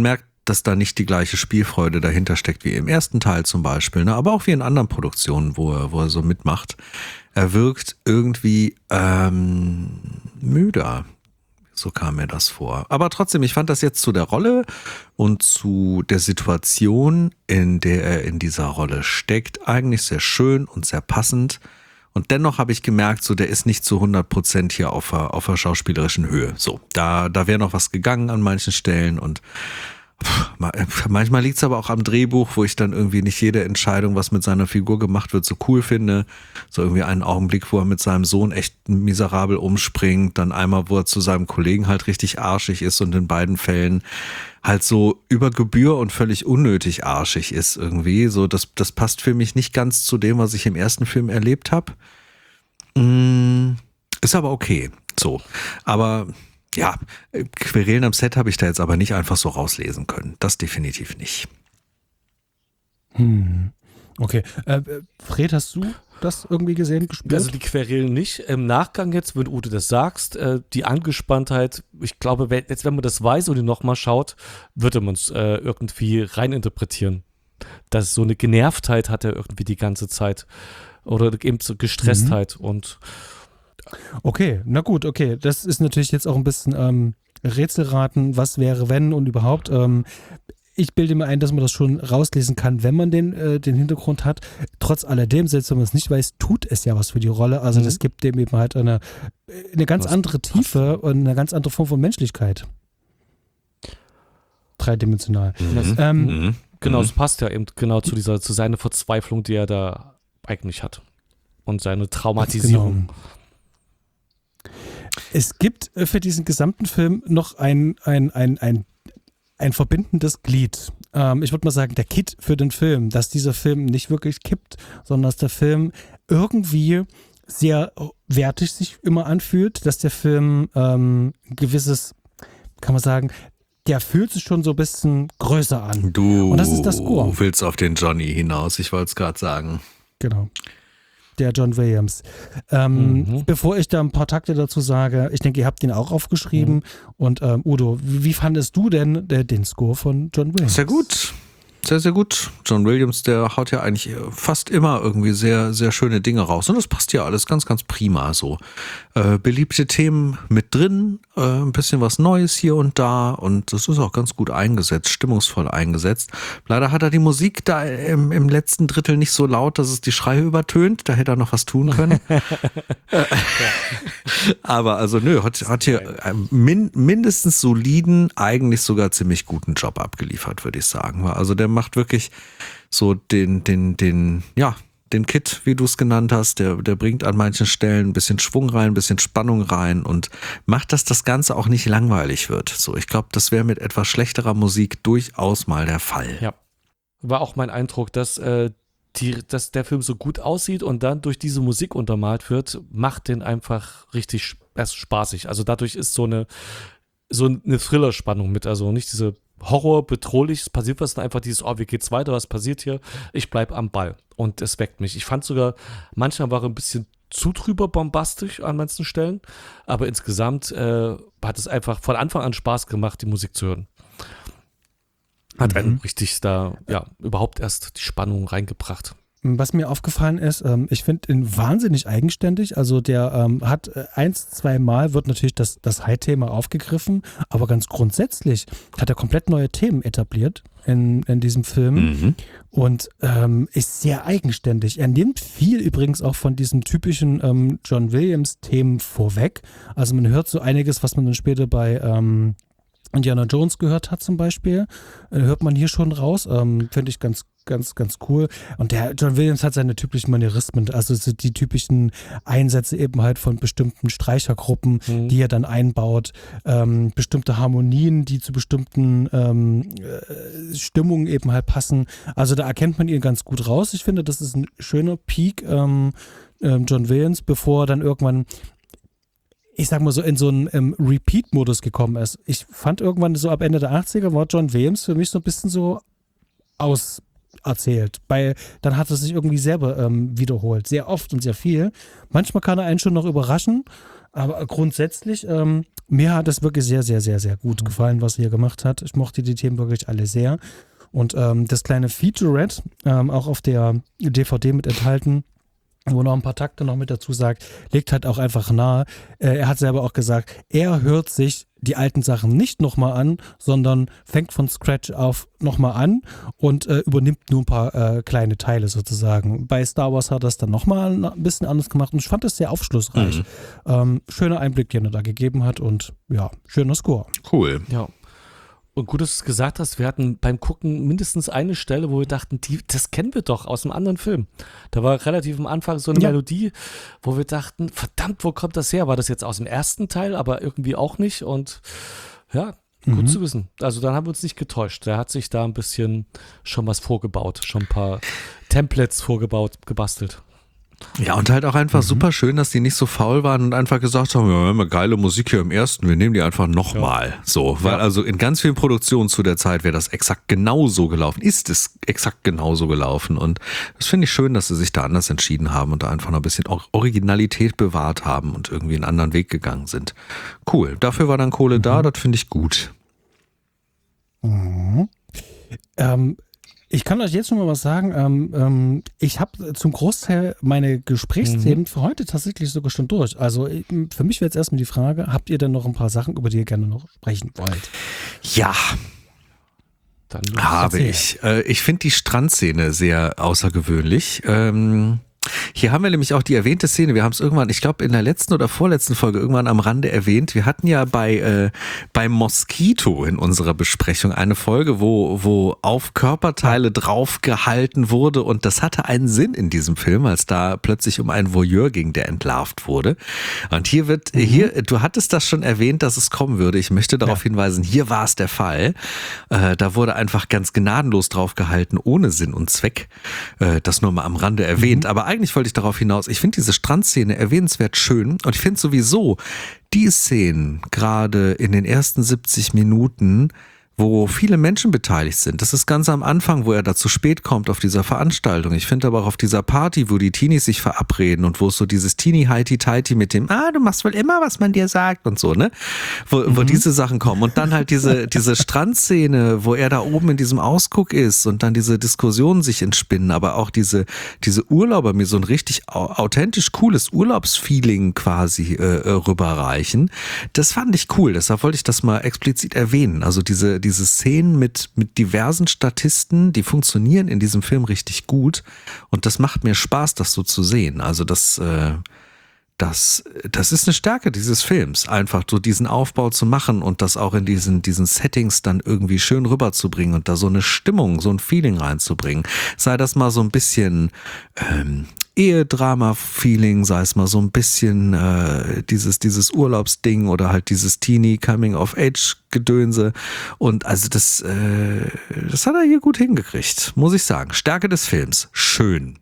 dass da nicht die gleiche Spielfreude dahinter steckt wie im ersten Teil zum Beispiel, ne? Aber auch wie in anderen Produktionen, wo er, wo er so mitmacht. Er wirkt irgendwie ähm, müder. So kam mir das vor. Aber trotzdem, ich fand das jetzt zu der Rolle und zu der Situation, in der er in dieser Rolle steckt, eigentlich sehr schön und sehr passend. Und dennoch habe ich gemerkt, so der ist nicht zu hundert Prozent hier auf der, auf der schauspielerischen Höhe. So, da, da wäre noch was gegangen an manchen Stellen und pff, manchmal liegt es aber auch am Drehbuch, wo ich dann irgendwie nicht jede Entscheidung, was mit seiner Figur gemacht wird, so cool finde. So irgendwie einen Augenblick, wo er mit seinem Sohn echt miserabel umspringt, dann einmal, wo er zu seinem Kollegen halt richtig arschig ist und in beiden Fällen halt so über Gebühr und völlig unnötig arschig ist irgendwie. So, das, das passt für mich nicht ganz zu dem, was ich im ersten Film erlebt habe. Mm, ist aber okay. So. Aber ja, Querelen am Set habe ich da jetzt aber nicht einfach so rauslesen können. Das definitiv nicht. Hm. Okay. Äh, Fred, hast du das irgendwie gesehen, gespürt? Also die Querelen nicht. Im Nachgang jetzt, wenn Ute das sagst, äh, die Angespanntheit, ich glaube, wenn, jetzt wenn man das weiß und nochmal schaut, würde man es äh, irgendwie reininterpretieren. Dass so eine Genervtheit hat er irgendwie die ganze Zeit. Oder eben so Gestresstheit. Mhm. Und okay, na gut, okay. Das ist natürlich jetzt auch ein bisschen ähm, Rätselraten, was wäre, wenn und überhaupt. Ähm, ich bilde mir ein, dass man das schon rauslesen kann, wenn man den, äh, den Hintergrund hat. Trotz alledem, selbst wenn man es nicht weiß, tut es ja was für die Rolle. Also mhm. das gibt dem eben halt eine, eine ganz was andere Tiefe und eine ganz andere Form von Menschlichkeit. Dreidimensional. Mhm. Ähm, mhm. Genau, es passt ja eben genau zu dieser, zu seiner Verzweiflung, die er da eigentlich hat. Und seine Traumatisierung. Genau. Es gibt für diesen gesamten Film noch ein, ein, ein, ein ein verbindendes Glied. Ähm, ich würde mal sagen, der Kit für den Film, dass dieser Film nicht wirklich kippt, sondern dass der Film irgendwie sehr wertig sich immer anfühlt, dass der Film ähm, ein gewisses, kann man sagen, der fühlt sich schon so ein bisschen größer an. Du Und das ist das Score. willst auf den Johnny hinaus, ich wollte es gerade sagen. Genau. Der John Williams. Ähm, mhm. Bevor ich da ein paar Takte dazu sage, ich denke, ihr habt ihn auch aufgeschrieben. Mhm. Und ähm, Udo, wie, wie fandest du denn der, den Score von John Williams? Sehr gut. Sehr, sehr gut. John Williams, der haut ja eigentlich fast immer irgendwie sehr, sehr schöne Dinge raus. Und das passt ja alles ganz, ganz prima so. Äh, beliebte Themen mit drin, äh, ein bisschen was Neues hier und da. Und das ist auch ganz gut eingesetzt, stimmungsvoll eingesetzt. Leider hat er die Musik da im, im letzten Drittel nicht so laut, dass es die Schreie übertönt. Da hätte er noch was tun können. Aber also nö, hat, hat hier min, mindestens soliden, eigentlich sogar ziemlich guten Job abgeliefert, würde ich sagen. Also der macht wirklich so den, den, den, ja, den Kit, wie du es genannt hast, der, der bringt an manchen Stellen ein bisschen Schwung rein, ein bisschen Spannung rein und macht, dass das Ganze auch nicht langweilig wird. So, ich glaube, das wäre mit etwas schlechterer Musik durchaus mal der Fall. Ja, war auch mein Eindruck, dass, äh, die, dass der Film so gut aussieht und dann durch diese Musik untermalt wird, macht den einfach richtig erst spaßig. Also dadurch ist so eine, so eine Thriller-Spannung mit, also nicht diese Horror, bedrohlich, es passiert was, dann einfach dieses, oh, wie geht's weiter, was passiert hier? Ich bleib am Ball und es weckt mich. Ich fand sogar, manchmal war er ein bisschen zu drüber bombastisch an manchen Stellen, aber insgesamt äh, hat es einfach von Anfang an Spaß gemacht, die Musik zu hören. Hat mhm. einen richtig da, ja, überhaupt erst die Spannung reingebracht. Was mir aufgefallen ist, ähm, ich finde ihn wahnsinnig eigenständig. Also der ähm, hat äh, eins, zwei Mal wird natürlich das, das High-Thema aufgegriffen, aber ganz grundsätzlich hat er komplett neue Themen etabliert in, in diesem Film mhm. und ähm, ist sehr eigenständig. Er nimmt viel übrigens auch von diesen typischen ähm, John Williams-Themen vorweg. Also man hört so einiges, was man dann später bei ähm, Indiana Jones gehört hat zum Beispiel, äh, hört man hier schon raus. Ähm, finde ich ganz, ganz, ganz cool. Und der John Williams hat seine typischen Manierismen, also so die typischen Einsätze eben halt von bestimmten Streichergruppen, mhm. die er dann einbaut, ähm, bestimmte Harmonien, die zu bestimmten ähm, äh, Stimmungen eben halt passen. Also da erkennt man ihn ganz gut raus. Ich finde, das ist ein schöner Peak ähm, äh, John Williams, bevor er dann irgendwann, ich sag mal so, in so einen ähm, Repeat-Modus gekommen ist. Ich fand irgendwann so ab Ende der achtziger war John Williams für mich so ein bisschen so auserzählt. Weil dann hat er sich irgendwie selber ähm, wiederholt. Sehr oft und sehr viel. Manchmal kann er einen schon noch überraschen, aber grundsätzlich ähm, mir hat es wirklich sehr, sehr, sehr, sehr gut gefallen, was sie hier gemacht hat. Ich mochte die Themen wirklich alle sehr. Und ähm, das kleine Featurette, ähm, auch auf der D V D mit enthalten, wo noch ein paar Takte noch mit dazu sagt, legt halt auch einfach nahe. Äh, er hat selber auch gesagt, er hört sich die alten Sachen nicht nochmal an, sondern fängt von Scratch auf nochmal an und äh, übernimmt nur ein paar äh, kleine Teile sozusagen. Bei Star Wars hat er es dann nochmal ein bisschen anders gemacht und ich fand das sehr aufschlussreich. Mhm. Ähm, schöner Einblick, den er da gegeben hat und ja, schöner Score. Cool. Ja. Und gut, dass du es gesagt hast, wir hatten beim Gucken mindestens eine Stelle, wo wir dachten, die, das kennen wir doch aus einem anderen Film. Da war relativ am Anfang so eine ja. Melodie, wo wir dachten, verdammt, wo kommt das her? War das jetzt aus dem ersten Teil, aber irgendwie auch nicht und ja, gut mhm. zu wissen. Also dann haben wir uns nicht getäuscht. Der hat sich da ein bisschen schon was vorgebaut, schon ein paar Templates vorgebaut, gebastelt. Ja, und halt auch einfach mhm. super schön, dass die nicht so faul waren und einfach gesagt haben, ja, wir haben eine geile Musik hier im ersten, wir nehmen die einfach nochmal. Ja. So, weil ja. also in ganz vielen Produktionen zu der Zeit wäre das exakt genauso gelaufen, ist es exakt genauso gelaufen und das finde ich schön, dass sie sich da anders entschieden haben und da einfach noch ein bisschen Originalität bewahrt haben und irgendwie einen anderen Weg gegangen sind. Cool, dafür war dann Kohle mhm. da, das finde ich gut. Mhm. Ähm, Ich kann euch jetzt schon mal was sagen. Ähm, ähm, ich habe zum Großteil meine Gesprächsthemen mhm. für heute tatsächlich sogar schon durch. Also für mich wäre jetzt erstmal die Frage, habt ihr denn noch ein paar Sachen, über die ihr gerne noch sprechen wollt? Ja, dann habe ich. Äh, ich finde die Strandszene sehr außergewöhnlich. Ähm Hier haben wir nämlich auch die erwähnte Szene, wir haben es irgendwann, ich glaube in der letzten oder vorletzten Folge irgendwann am Rande erwähnt, wir hatten ja bei äh, bei Mosquito in unserer Besprechung eine Folge, wo wo auf Körperteile draufgehalten wurde und das hatte einen Sinn in diesem Film, als da plötzlich um einen Voyeur ging, der entlarvt wurde. Und hier wird, mhm. hier, du hattest das schon erwähnt, dass es kommen würde, ich möchte darauf ja. hinweisen, hier war es der Fall. Äh, da wurde einfach ganz gnadenlos draufgehalten, ohne Sinn und Zweck. Äh, das nur mal am Rande erwähnt, mhm. aber eigentlich wollte ich darauf hinaus, ich finde diese Strandszene erwähnenswert schön und ich finde sowieso die Szenen gerade in den ersten siebzig Minuten, wo viele Menschen beteiligt sind. Das ist ganz am Anfang, wo er da zu spät kommt auf dieser Veranstaltung. Ich finde aber auch auf dieser Party, wo die Teenies sich verabreden und wo es so dieses Teenie-Heiti-Teiti mit dem, ah, du machst wohl immer, was man dir sagt und so, ne? Wo, mhm. wo diese Sachen kommen. Und dann halt diese, diese Strandszene, wo er da oben in diesem Ausguck ist und dann diese Diskussionen sich entspinnen, aber auch diese, diese Urlauber mir so ein richtig authentisch cooles Urlaubsfeeling quasi äh, rüberreichen. Das fand ich cool. Deshalb wollte ich das mal explizit erwähnen. Also diese, diese Szenen mit, mit diversen Statisten, die funktionieren in diesem Film richtig gut und das macht mir Spaß, das so zu sehen. Also das, äh, das, das ist eine Stärke dieses Films, einfach so diesen Aufbau zu machen und das auch in diesen, diesen Settings dann irgendwie schön rüberzubringen und da so eine Stimmung, so ein Feeling reinzubringen. Sei das mal so ein bisschen ähm, Ehedrama-Feeling, sei es mal so ein bisschen äh, dieses, dieses Urlaubsding oder halt dieses Teenie-Coming-of-Age-Gedönse. Und also das, äh, das hat er hier gut hingekriegt, muss ich sagen. Stärke des Films. Schön.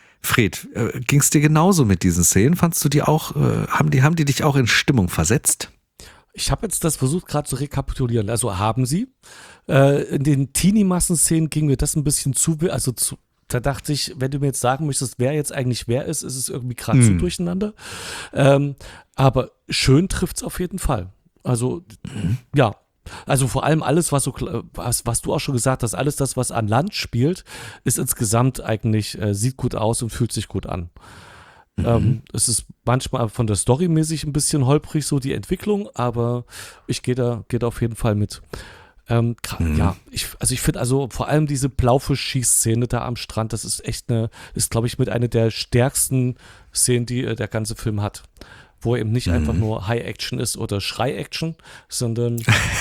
Fred, äh, ging es dir genauso mit diesen Szenen? Fandst du die auch, äh, haben die, haben die dich auch in Stimmung versetzt? Ich habe jetzt das versucht gerade zu rekapitulieren. Also haben sie. Äh, in den Teenie-Massenszenen ging mir das ein bisschen zu, also zu Da dachte ich, wenn du mir jetzt sagen möchtest, wer jetzt eigentlich wer ist, ist es irgendwie gerade hm. so durcheinander. Ähm, aber schön trifft es auf jeden Fall. Also, mhm. ja. Also vor allem alles, was, so, was, was du auch schon gesagt hast, alles das, was an Land spielt, ist insgesamt eigentlich, äh, sieht gut aus und fühlt sich gut an. Mhm. Ähm, es ist manchmal von der Story mäßig ein bisschen holprig, so die Entwicklung, aber ich gehe da, geh da auf jeden Fall mit. Ähm, mhm. Ja, ich, also ich finde also vor allem diese Blaufisch-Schießszene da am Strand, das ist echt eine, ist glaube ich mit einer der stärksten Szenen, die äh, der ganze Film hat. Wo er eben nicht mhm. einfach nur High-Action ist oder Schrei-Action, sondern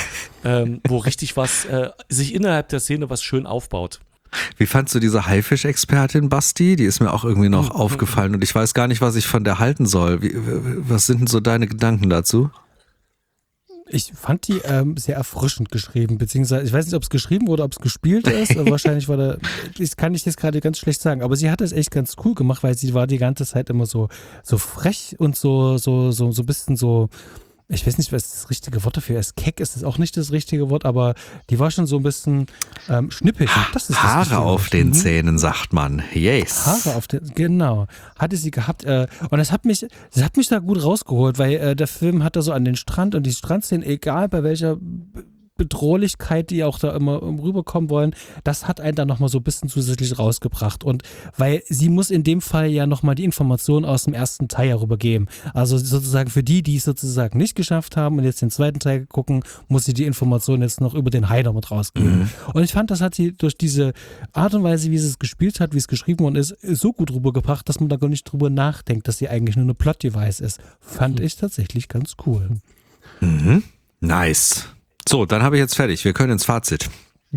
ähm, wo richtig was, äh, sich innerhalb der Szene was schön aufbaut. Wie fandst du diese Haifisch-Expertin, Basti? Die ist mir auch irgendwie noch mhm. aufgefallen und ich weiß gar nicht, was ich von der halten soll. Wie, was sind denn so deine Gedanken dazu? Ich fand die ähm, sehr erfrischend geschrieben, beziehungsweise ich weiß nicht, ob es geschrieben wurde, ob es gespielt ist. Wahrscheinlich war da, das kann ich jetzt gerade ganz schlecht sagen, aber sie hat es echt ganz cool gemacht, weil sie war die ganze Zeit immer so, so frech und so, so, so, so ein bisschen so, ich weiß nicht, was das richtige Wort dafür ist. Keck ist das auch nicht das richtige Wort, aber die war schon so ein bisschen ähm, schnippig. Das ist das Haare richtige auf Wort. den Mhm. Zähnen, sagt man. Yes. Haare auf den, genau, hatte sie gehabt. Äh, und das hat mich, das hat mich da gut rausgeholt, weil äh, der Film hat da so an den Strand und die Strandszenen, egal bei welcher Bedrohlichkeit, die auch da immer rüberkommen wollen, das hat einen dann nochmal so ein bisschen zusätzlich rausgebracht. Und weil sie muss in dem Fall ja nochmal die Informationen aus dem ersten Teil herübergeben. Also sozusagen für die, die es sozusagen nicht geschafft haben und jetzt den zweiten Teil gucken, muss sie die Informationen jetzt noch über den Heiler mit rausgeben. Mhm. Und ich fand, das hat sie durch diese Art und Weise, wie sie es gespielt hat, wie es geschrieben worden ist, so gut rübergebracht, dass man da gar nicht drüber nachdenkt, dass sie eigentlich nur eine Plot-Device ist. Fand mhm. ich tatsächlich ganz cool. Mhm. Nice. So, dann habe ich jetzt fertig. Wir können ins Fazit.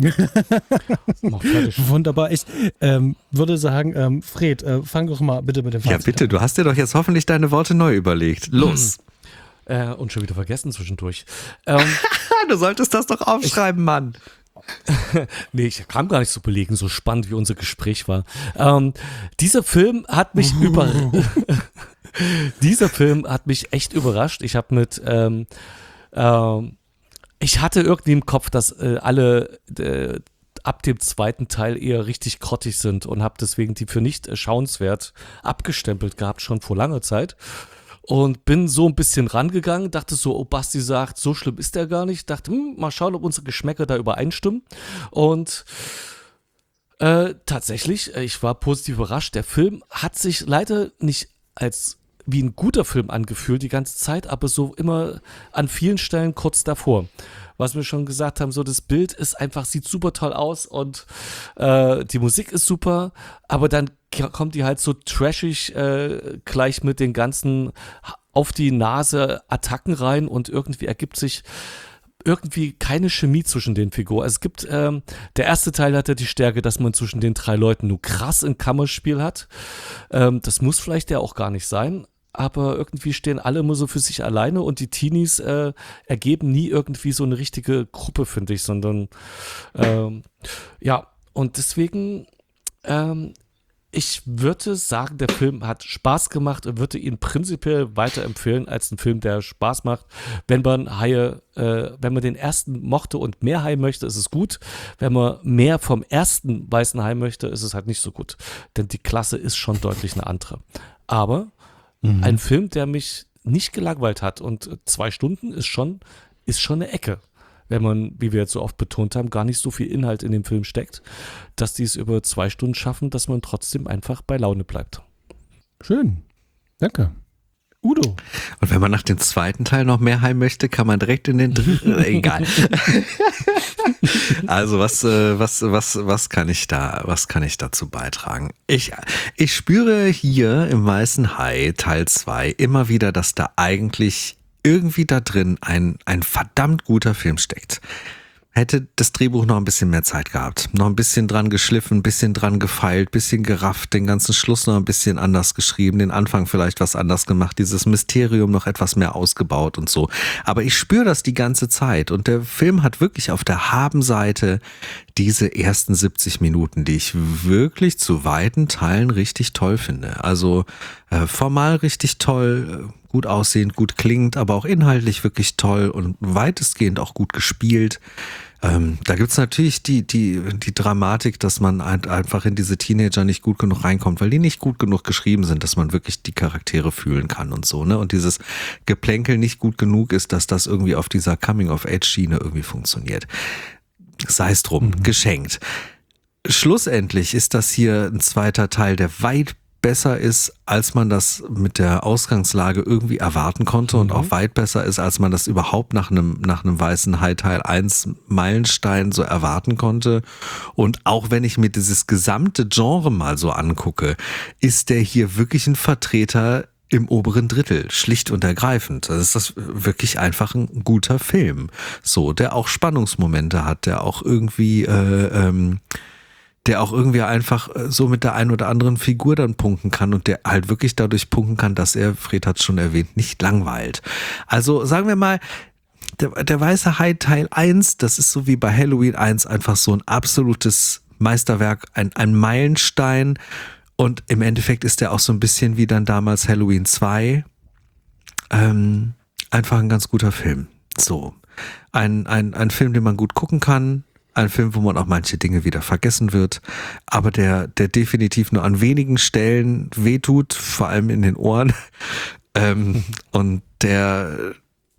Wunderbar. Ich ähm, würde sagen, ähm, Fred, äh, fang doch mal bitte mit dem Fazit an. Ja, bitte. Du hast dir doch jetzt hoffentlich deine Worte neu überlegt. Los. Hm. Äh, und schon wieder vergessen zwischendurch. Ähm, du solltest das doch aufschreiben, ich, Mann. Nee, ich kam gar nicht so belegen, so spannend wie unser Gespräch war. Ähm, dieser Film hat mich über... dieser Film hat mich echt überrascht. Ich habe mit... Ähm, ähm, Ich hatte irgendwie im Kopf, dass äh, alle äh, ab dem zweiten Teil eher richtig grottig sind und habe deswegen die für nicht äh, schauenswert abgestempelt gehabt, schon vor langer Zeit. Und bin so ein bisschen rangegangen, dachte so, oh, Basti sagt, so schlimm ist der gar nicht. Dachte, hm, mal schauen, ob unsere Geschmäcker da übereinstimmen. Und äh, tatsächlich, ich war positiv überrascht. Der Film hat sich leider nicht als wie ein guter Film angefühlt die ganze Zeit, aber so immer an vielen Stellen kurz davor. Was wir schon gesagt haben, so das Bild ist einfach, sieht super toll aus und äh, die Musik ist super, aber dann kommt die halt so trashig äh, gleich mit den ganzen auf die Nase Attacken rein und irgendwie ergibt sich irgendwie keine Chemie zwischen den Figuren. Es gibt, ähm, der erste Teil hat ja die Stärke, dass man zwischen den drei Leuten nur krass ein Kammerspiel hat. Ähm, das muss vielleicht ja auch gar nicht sein, aber irgendwie stehen alle immer so für sich alleine und die Teenies äh, ergeben nie irgendwie so eine richtige Gruppe, finde ich, sondern ähm, ja, und deswegen ähm, ich würde sagen, der Film hat Spaß gemacht und würde ihn prinzipiell weiterempfehlen als ein Film, der Spaß macht. Wenn man Haie, äh, wenn man den ersten mochte und mehr Hai möchte, ist es gut. Wenn man mehr vom ersten weißen Hai möchte, ist es halt nicht so gut. Denn die Klasse ist schon deutlich eine andere. Aber mhm. ein Film, der mich nicht gelangweilt hat und zwei Stunden ist schon, ist schon eine Ecke. Wenn man, wie wir jetzt so oft betont haben, gar nicht so viel Inhalt in dem Film steckt, dass die es über zwei Stunden schaffen, dass man trotzdem einfach bei Laune bleibt. Schön. Danke. Udo. Und wenn man nach dem zweiten Teil noch mehr heim möchte, kann man direkt in den dritten. Egal. Also was, was, was, was kann ich da, was kann ich dazu beitragen? Ich, ich spüre hier im Weißen Hai Teil zwei immer wieder, dass da eigentlich irgendwie da drin ein, ein verdammt guter Film steckt. Hätte das Drehbuch noch ein bisschen mehr Zeit gehabt, noch ein bisschen dran geschliffen, ein bisschen dran gefeilt, ein bisschen gerafft, den ganzen Schluss noch ein bisschen anders geschrieben, den Anfang vielleicht was anders gemacht, dieses Mysterium noch etwas mehr ausgebaut und so. Aber ich spüre das die ganze Zeit und der Film hat wirklich auf der Habenseite diese ersten siebzig Minuten, die ich wirklich zu weiten Teilen richtig toll finde. Also äh, formal richtig toll, gut aussehend, gut klingt, aber auch inhaltlich wirklich toll und weitestgehend auch gut gespielt. Ähm, da gibt's natürlich die, die, die Dramatik, dass man halt einfach in diese Teenager nicht gut genug reinkommt, weil die nicht gut genug geschrieben sind, dass man wirklich die Charaktere fühlen kann und so, ne? Und dieses Geplänkel nicht gut genug ist, dass das irgendwie auf dieser Coming-of-Age-Schiene irgendwie funktioniert. Sei es drum, mhm. geschenkt. Schlussendlich ist das hier ein zweiter Teil, der weit besser ist, als man das mit der Ausgangslage irgendwie erwarten konnte mhm. und auch weit besser ist, als man das überhaupt nach einem, nach einem Weißen Hai Teil eins Meilenstein so erwarten konnte. Und auch wenn ich mir dieses gesamte Genre mal so angucke, ist der hier wirklich ein Vertreter im oberen Drittel, schlicht und ergreifend. Das ist das wirklich einfach ein guter Film. So, der auch Spannungsmomente hat, der auch irgendwie äh, ähm, der auch irgendwie einfach so mit der einen oder anderen Figur dann punkten kann und der halt wirklich dadurch punkten kann, dass er, Fred hat es schon erwähnt, nicht langweilt. Also sagen wir mal, der, der Weiße Hai Teil eins, das ist so wie bei Halloween eins einfach so ein absolutes Meisterwerk, ein, ein Meilenstein und im Endeffekt ist der auch so ein bisschen wie dann damals Halloween zwei. Ähm, einfach ein ganz guter Film. So, ein, ein, ein Film, den man gut gucken kann, ein Film, wo man auch manche Dinge wieder vergessen wird, aber der, der definitiv nur an wenigen Stellen wehtut, vor allem in den Ohren, ähm, und der,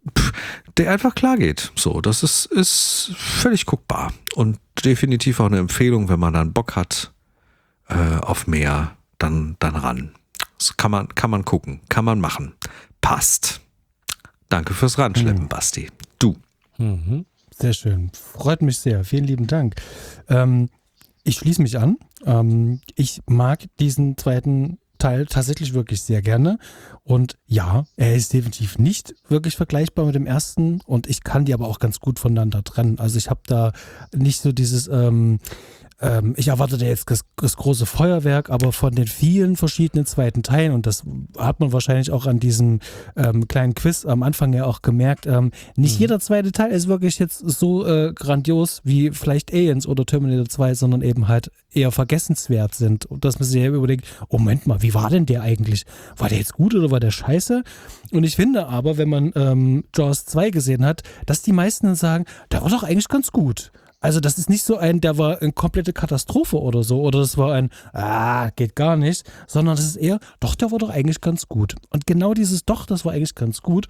der einfach klar geht. So, das ist, ist völlig guckbar und definitiv auch eine Empfehlung, wenn man dann Bock hat äh, auf mehr, dann, dann ran. Das kann man, kann man gucken, kann man machen. Passt. Danke fürs Ranschleppen, Basti. Du. Mhm. Sehr schön. Freut mich sehr. Vielen lieben Dank. Ähm, ich schließe mich an. Ähm, ich mag diesen zweiten Teil tatsächlich wirklich sehr gerne. Und ja, er ist definitiv nicht wirklich vergleichbar mit dem ersten. Und ich kann die aber auch ganz gut voneinander trennen. Also ich habe da nicht so dieses... Ähm, ähm, ich erwartete jetzt das, das große Feuerwerk, aber von den vielen verschiedenen zweiten Teilen, und das hat man wahrscheinlich auch an diesem ähm, kleinen Quiz am Anfang ja auch gemerkt, ähm, nicht mhm. jeder zweite Teil ist wirklich jetzt so äh, grandios wie vielleicht Aliens oder Terminator zwei, sondern eben halt eher vergessenswert sind. Und dass man sich ja überlegt, oh, Moment mal, wie war denn der eigentlich? War der jetzt gut oder war der scheiße? Und ich finde aber, wenn man ähm, Jaws zwei gesehen hat, dass die meisten dann sagen, der war doch eigentlich ganz gut. Also das ist nicht so ein, der war eine komplette Katastrophe oder so, oder das war ein, ah, geht gar nicht, sondern das ist eher, doch, der war doch eigentlich ganz gut. Und genau dieses doch, das war eigentlich ganz gut,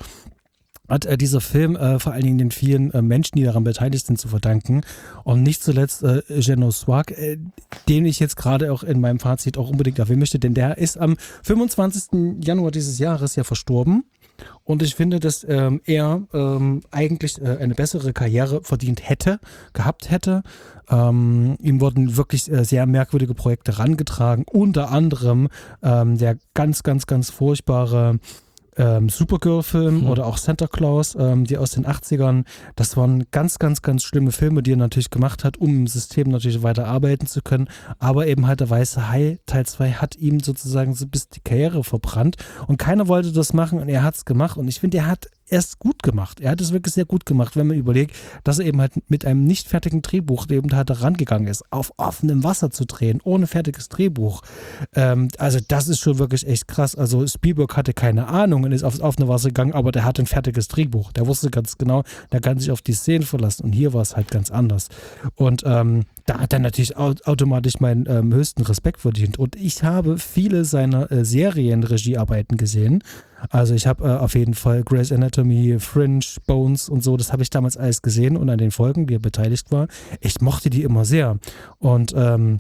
hat äh, dieser Film äh, vor allen Dingen den vielen äh, Menschen, die daran beteiligt sind, zu verdanken. Und nicht zuletzt äh, Jeannot Swart, äh, den ich jetzt gerade auch in meinem Fazit auch unbedingt erwähnen möchte, denn der ist am fünfundzwanzigsten Januar dieses Jahres ja verstorben. Und ich finde, dass ähm, er ähm, eigentlich äh, eine bessere Karriere verdient hätte, gehabt hätte. Ähm, ihm wurden wirklich äh, sehr merkwürdige Projekte herangetragen. Unter anderem ähm, der ganz, ganz, ganz furchtbare ähm, Supergirl-Film mhm. oder auch Santa Claus, ähm, die aus den achtzigern. Das waren ganz, ganz, ganz schlimme Filme, die er natürlich gemacht hat, um im System natürlich weiter arbeiten zu können. Aber eben halt der Weiße Hai Teil zwei hat ihm sozusagen so bis die Karriere verbrannt. Und keiner wollte das machen und er hat es gemacht. Und ich finde, er hat erst gut gemacht. Er hat es wirklich sehr gut gemacht, wenn man überlegt, dass er eben halt mit einem nicht fertigen Drehbuch eben halt rangegangen ist, auf offenem Wasser zu drehen, ohne fertiges Drehbuch. Ähm, also das ist schon wirklich echt krass. Also Spielberg hatte keine Ahnung und ist aufs offene Wasser gegangen, aber der hatte ein fertiges Drehbuch. Der wusste ganz genau, der kann sich auf die Szenen verlassen. Und hier war es halt ganz anders. Und ähm, da hat er natürlich au- automatisch meinen ähm, höchsten Respekt verdient. Und ich habe viele seiner äh, Serienregiearbeiten gesehen. Also ich habe äh, auf jeden Fall Grey's Anatomy, Fringe, Bones und so, das habe ich damals alles gesehen und an den Folgen, die er beteiligt war. Ich mochte die immer sehr und ähm,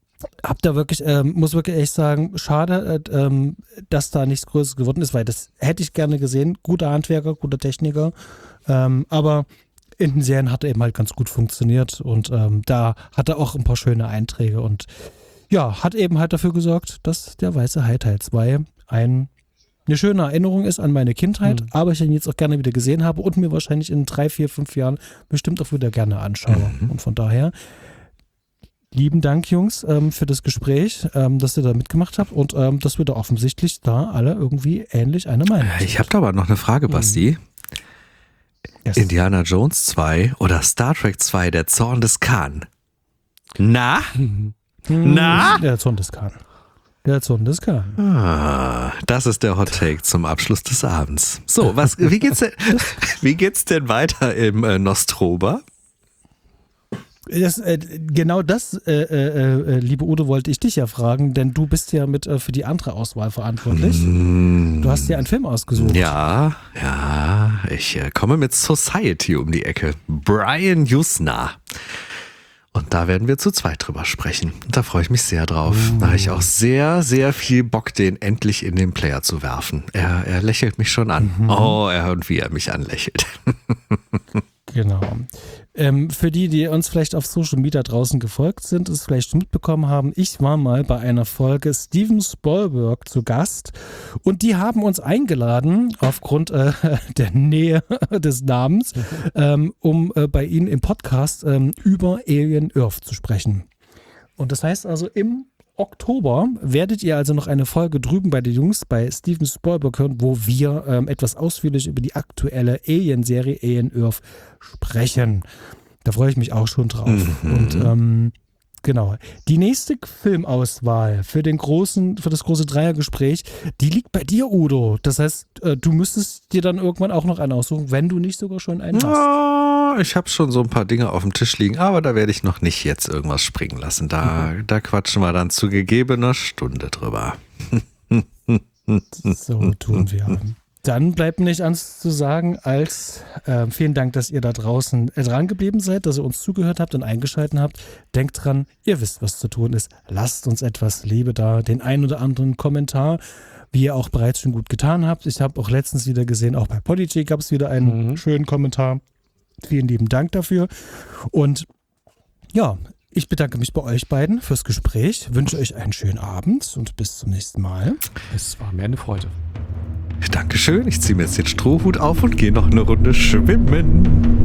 hab da wirklich, ähm, muss wirklich echt sagen, schade, äh, ähm, dass da nichts Größeres geworden ist, weil das hätte ich gerne gesehen. Guter Handwerker, guter Techniker, ähm, aber in den Serien hat er eben halt ganz gut funktioniert und ähm, da hat er auch ein paar schöne Einträge und ja, hat eben halt dafür gesorgt, dass der Weiße Hai Teil zwei ein eine schöne Erinnerung ist an meine Kindheit, mhm. aber ich ihn jetzt auch gerne wieder gesehen habe und mir wahrscheinlich in drei, vier, fünf Jahren bestimmt auch wieder gerne anschaue. Mhm. Und von daher, lieben Dank, Jungs, ähm, für das Gespräch, ähm, dass ihr da mitgemacht habt und ähm, dass wir da offensichtlich da alle irgendwie ähnlich eine Meinung haben. Ich habe da aber noch eine Frage, Basti. Mhm. Yes. Indiana Jones zwei oder Star Trek zwei, der Zorn des Khan? Na? Mhm. Na? Der Zorn des Khan. Der Zorn des Khan. Ah, das ist der Hot Take zum Abschluss des Abends. So, was, wie geht's denn, wie geht's denn weiter im äh, Nostrober? Das, äh, genau das, äh, äh, liebe Udo, wollte ich dich ja fragen, denn du bist ja mit äh, für die andere Auswahl verantwortlich. Mm. Du hast ja einen Film ausgesucht. Ja, ja, ich äh, komme mit Society um die Ecke. Brian Yuzna. Und da werden wir zu zweit drüber sprechen. Und da freue ich mich sehr drauf. Mm. Da habe ich auch sehr, sehr viel Bock, den endlich in den Player zu werfen. Er, er lächelt mich schon an. Mhm. Oh, er und wie er mich anlächelt. Genau. Ähm, für die, die uns vielleicht auf Social Media draußen gefolgt sind, es vielleicht mitbekommen haben, ich war mal bei einer Folge Steven Spielberg zu Gast und die haben uns eingeladen, aufgrund äh, der Nähe des Namens, ähm, um äh, bei ihnen im Podcast ähm, über Alien Earth zu sprechen. Und das heißt also, im Oktober werdet ihr also noch eine Folge drüben bei den Jungs bei Steven Spielberg hören, wo wir ähm, etwas ausführlich über die aktuelle Alien-Serie Alien Earth sprechen. Da freue ich mich auch schon drauf. Mhm. Und ähm, Genau. Die nächste Filmauswahl für den großen, für das große Dreiergespräch, die liegt bei dir, Udo. Das heißt, äh, du müsstest dir dann irgendwann auch noch einen aussuchen, wenn du nicht sogar schon einen hast. Ja, ich habe schon so ein paar Dinge auf dem Tisch liegen, aber da werde ich noch nicht jetzt irgendwas springen lassen. Da, Mhm. da quatschen wir dann zu gegebener Stunde drüber. So tun wir. Dann bleibt mir nicht anders zu sagen, als äh, vielen Dank, dass ihr da draußen äh, dran geblieben seid, dass ihr uns zugehört habt und eingeschaltet habt. Denkt dran, ihr wisst, was zu tun ist. Lasst uns etwas Liebe da, den ein oder anderen Kommentar, wie ihr auch bereits schon gut getan habt. Ich habe auch letztens wieder gesehen, auch bei Polyg gab es wieder einen Mhm. schönen Kommentar. Vielen lieben Dank dafür. Und ja, ich bedanke mich bei euch beiden fürs Gespräch, wünsche euch einen schönen Abend und bis zum nächsten Mal. Es war mir eine Freude. Dankeschön, ich ziehe mir jetzt den Strohhut auf und gehe noch eine Runde schwimmen.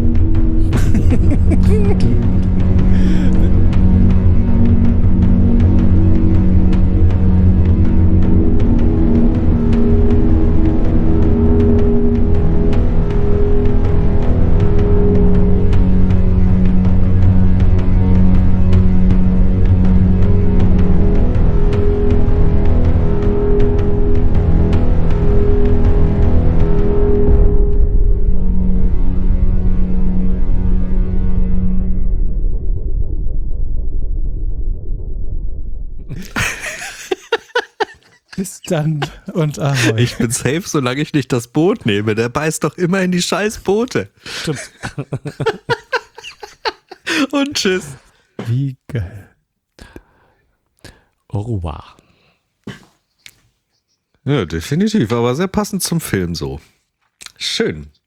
Bis dann und ahoi. Ich bin safe, solange ich nicht das Boot nehme. Der beißt doch immer in die scheiß Boote. Stimmt. Und tschüss. Wie geil. Au revoir. Ja, definitiv, aber sehr passend zum Film so. Schön.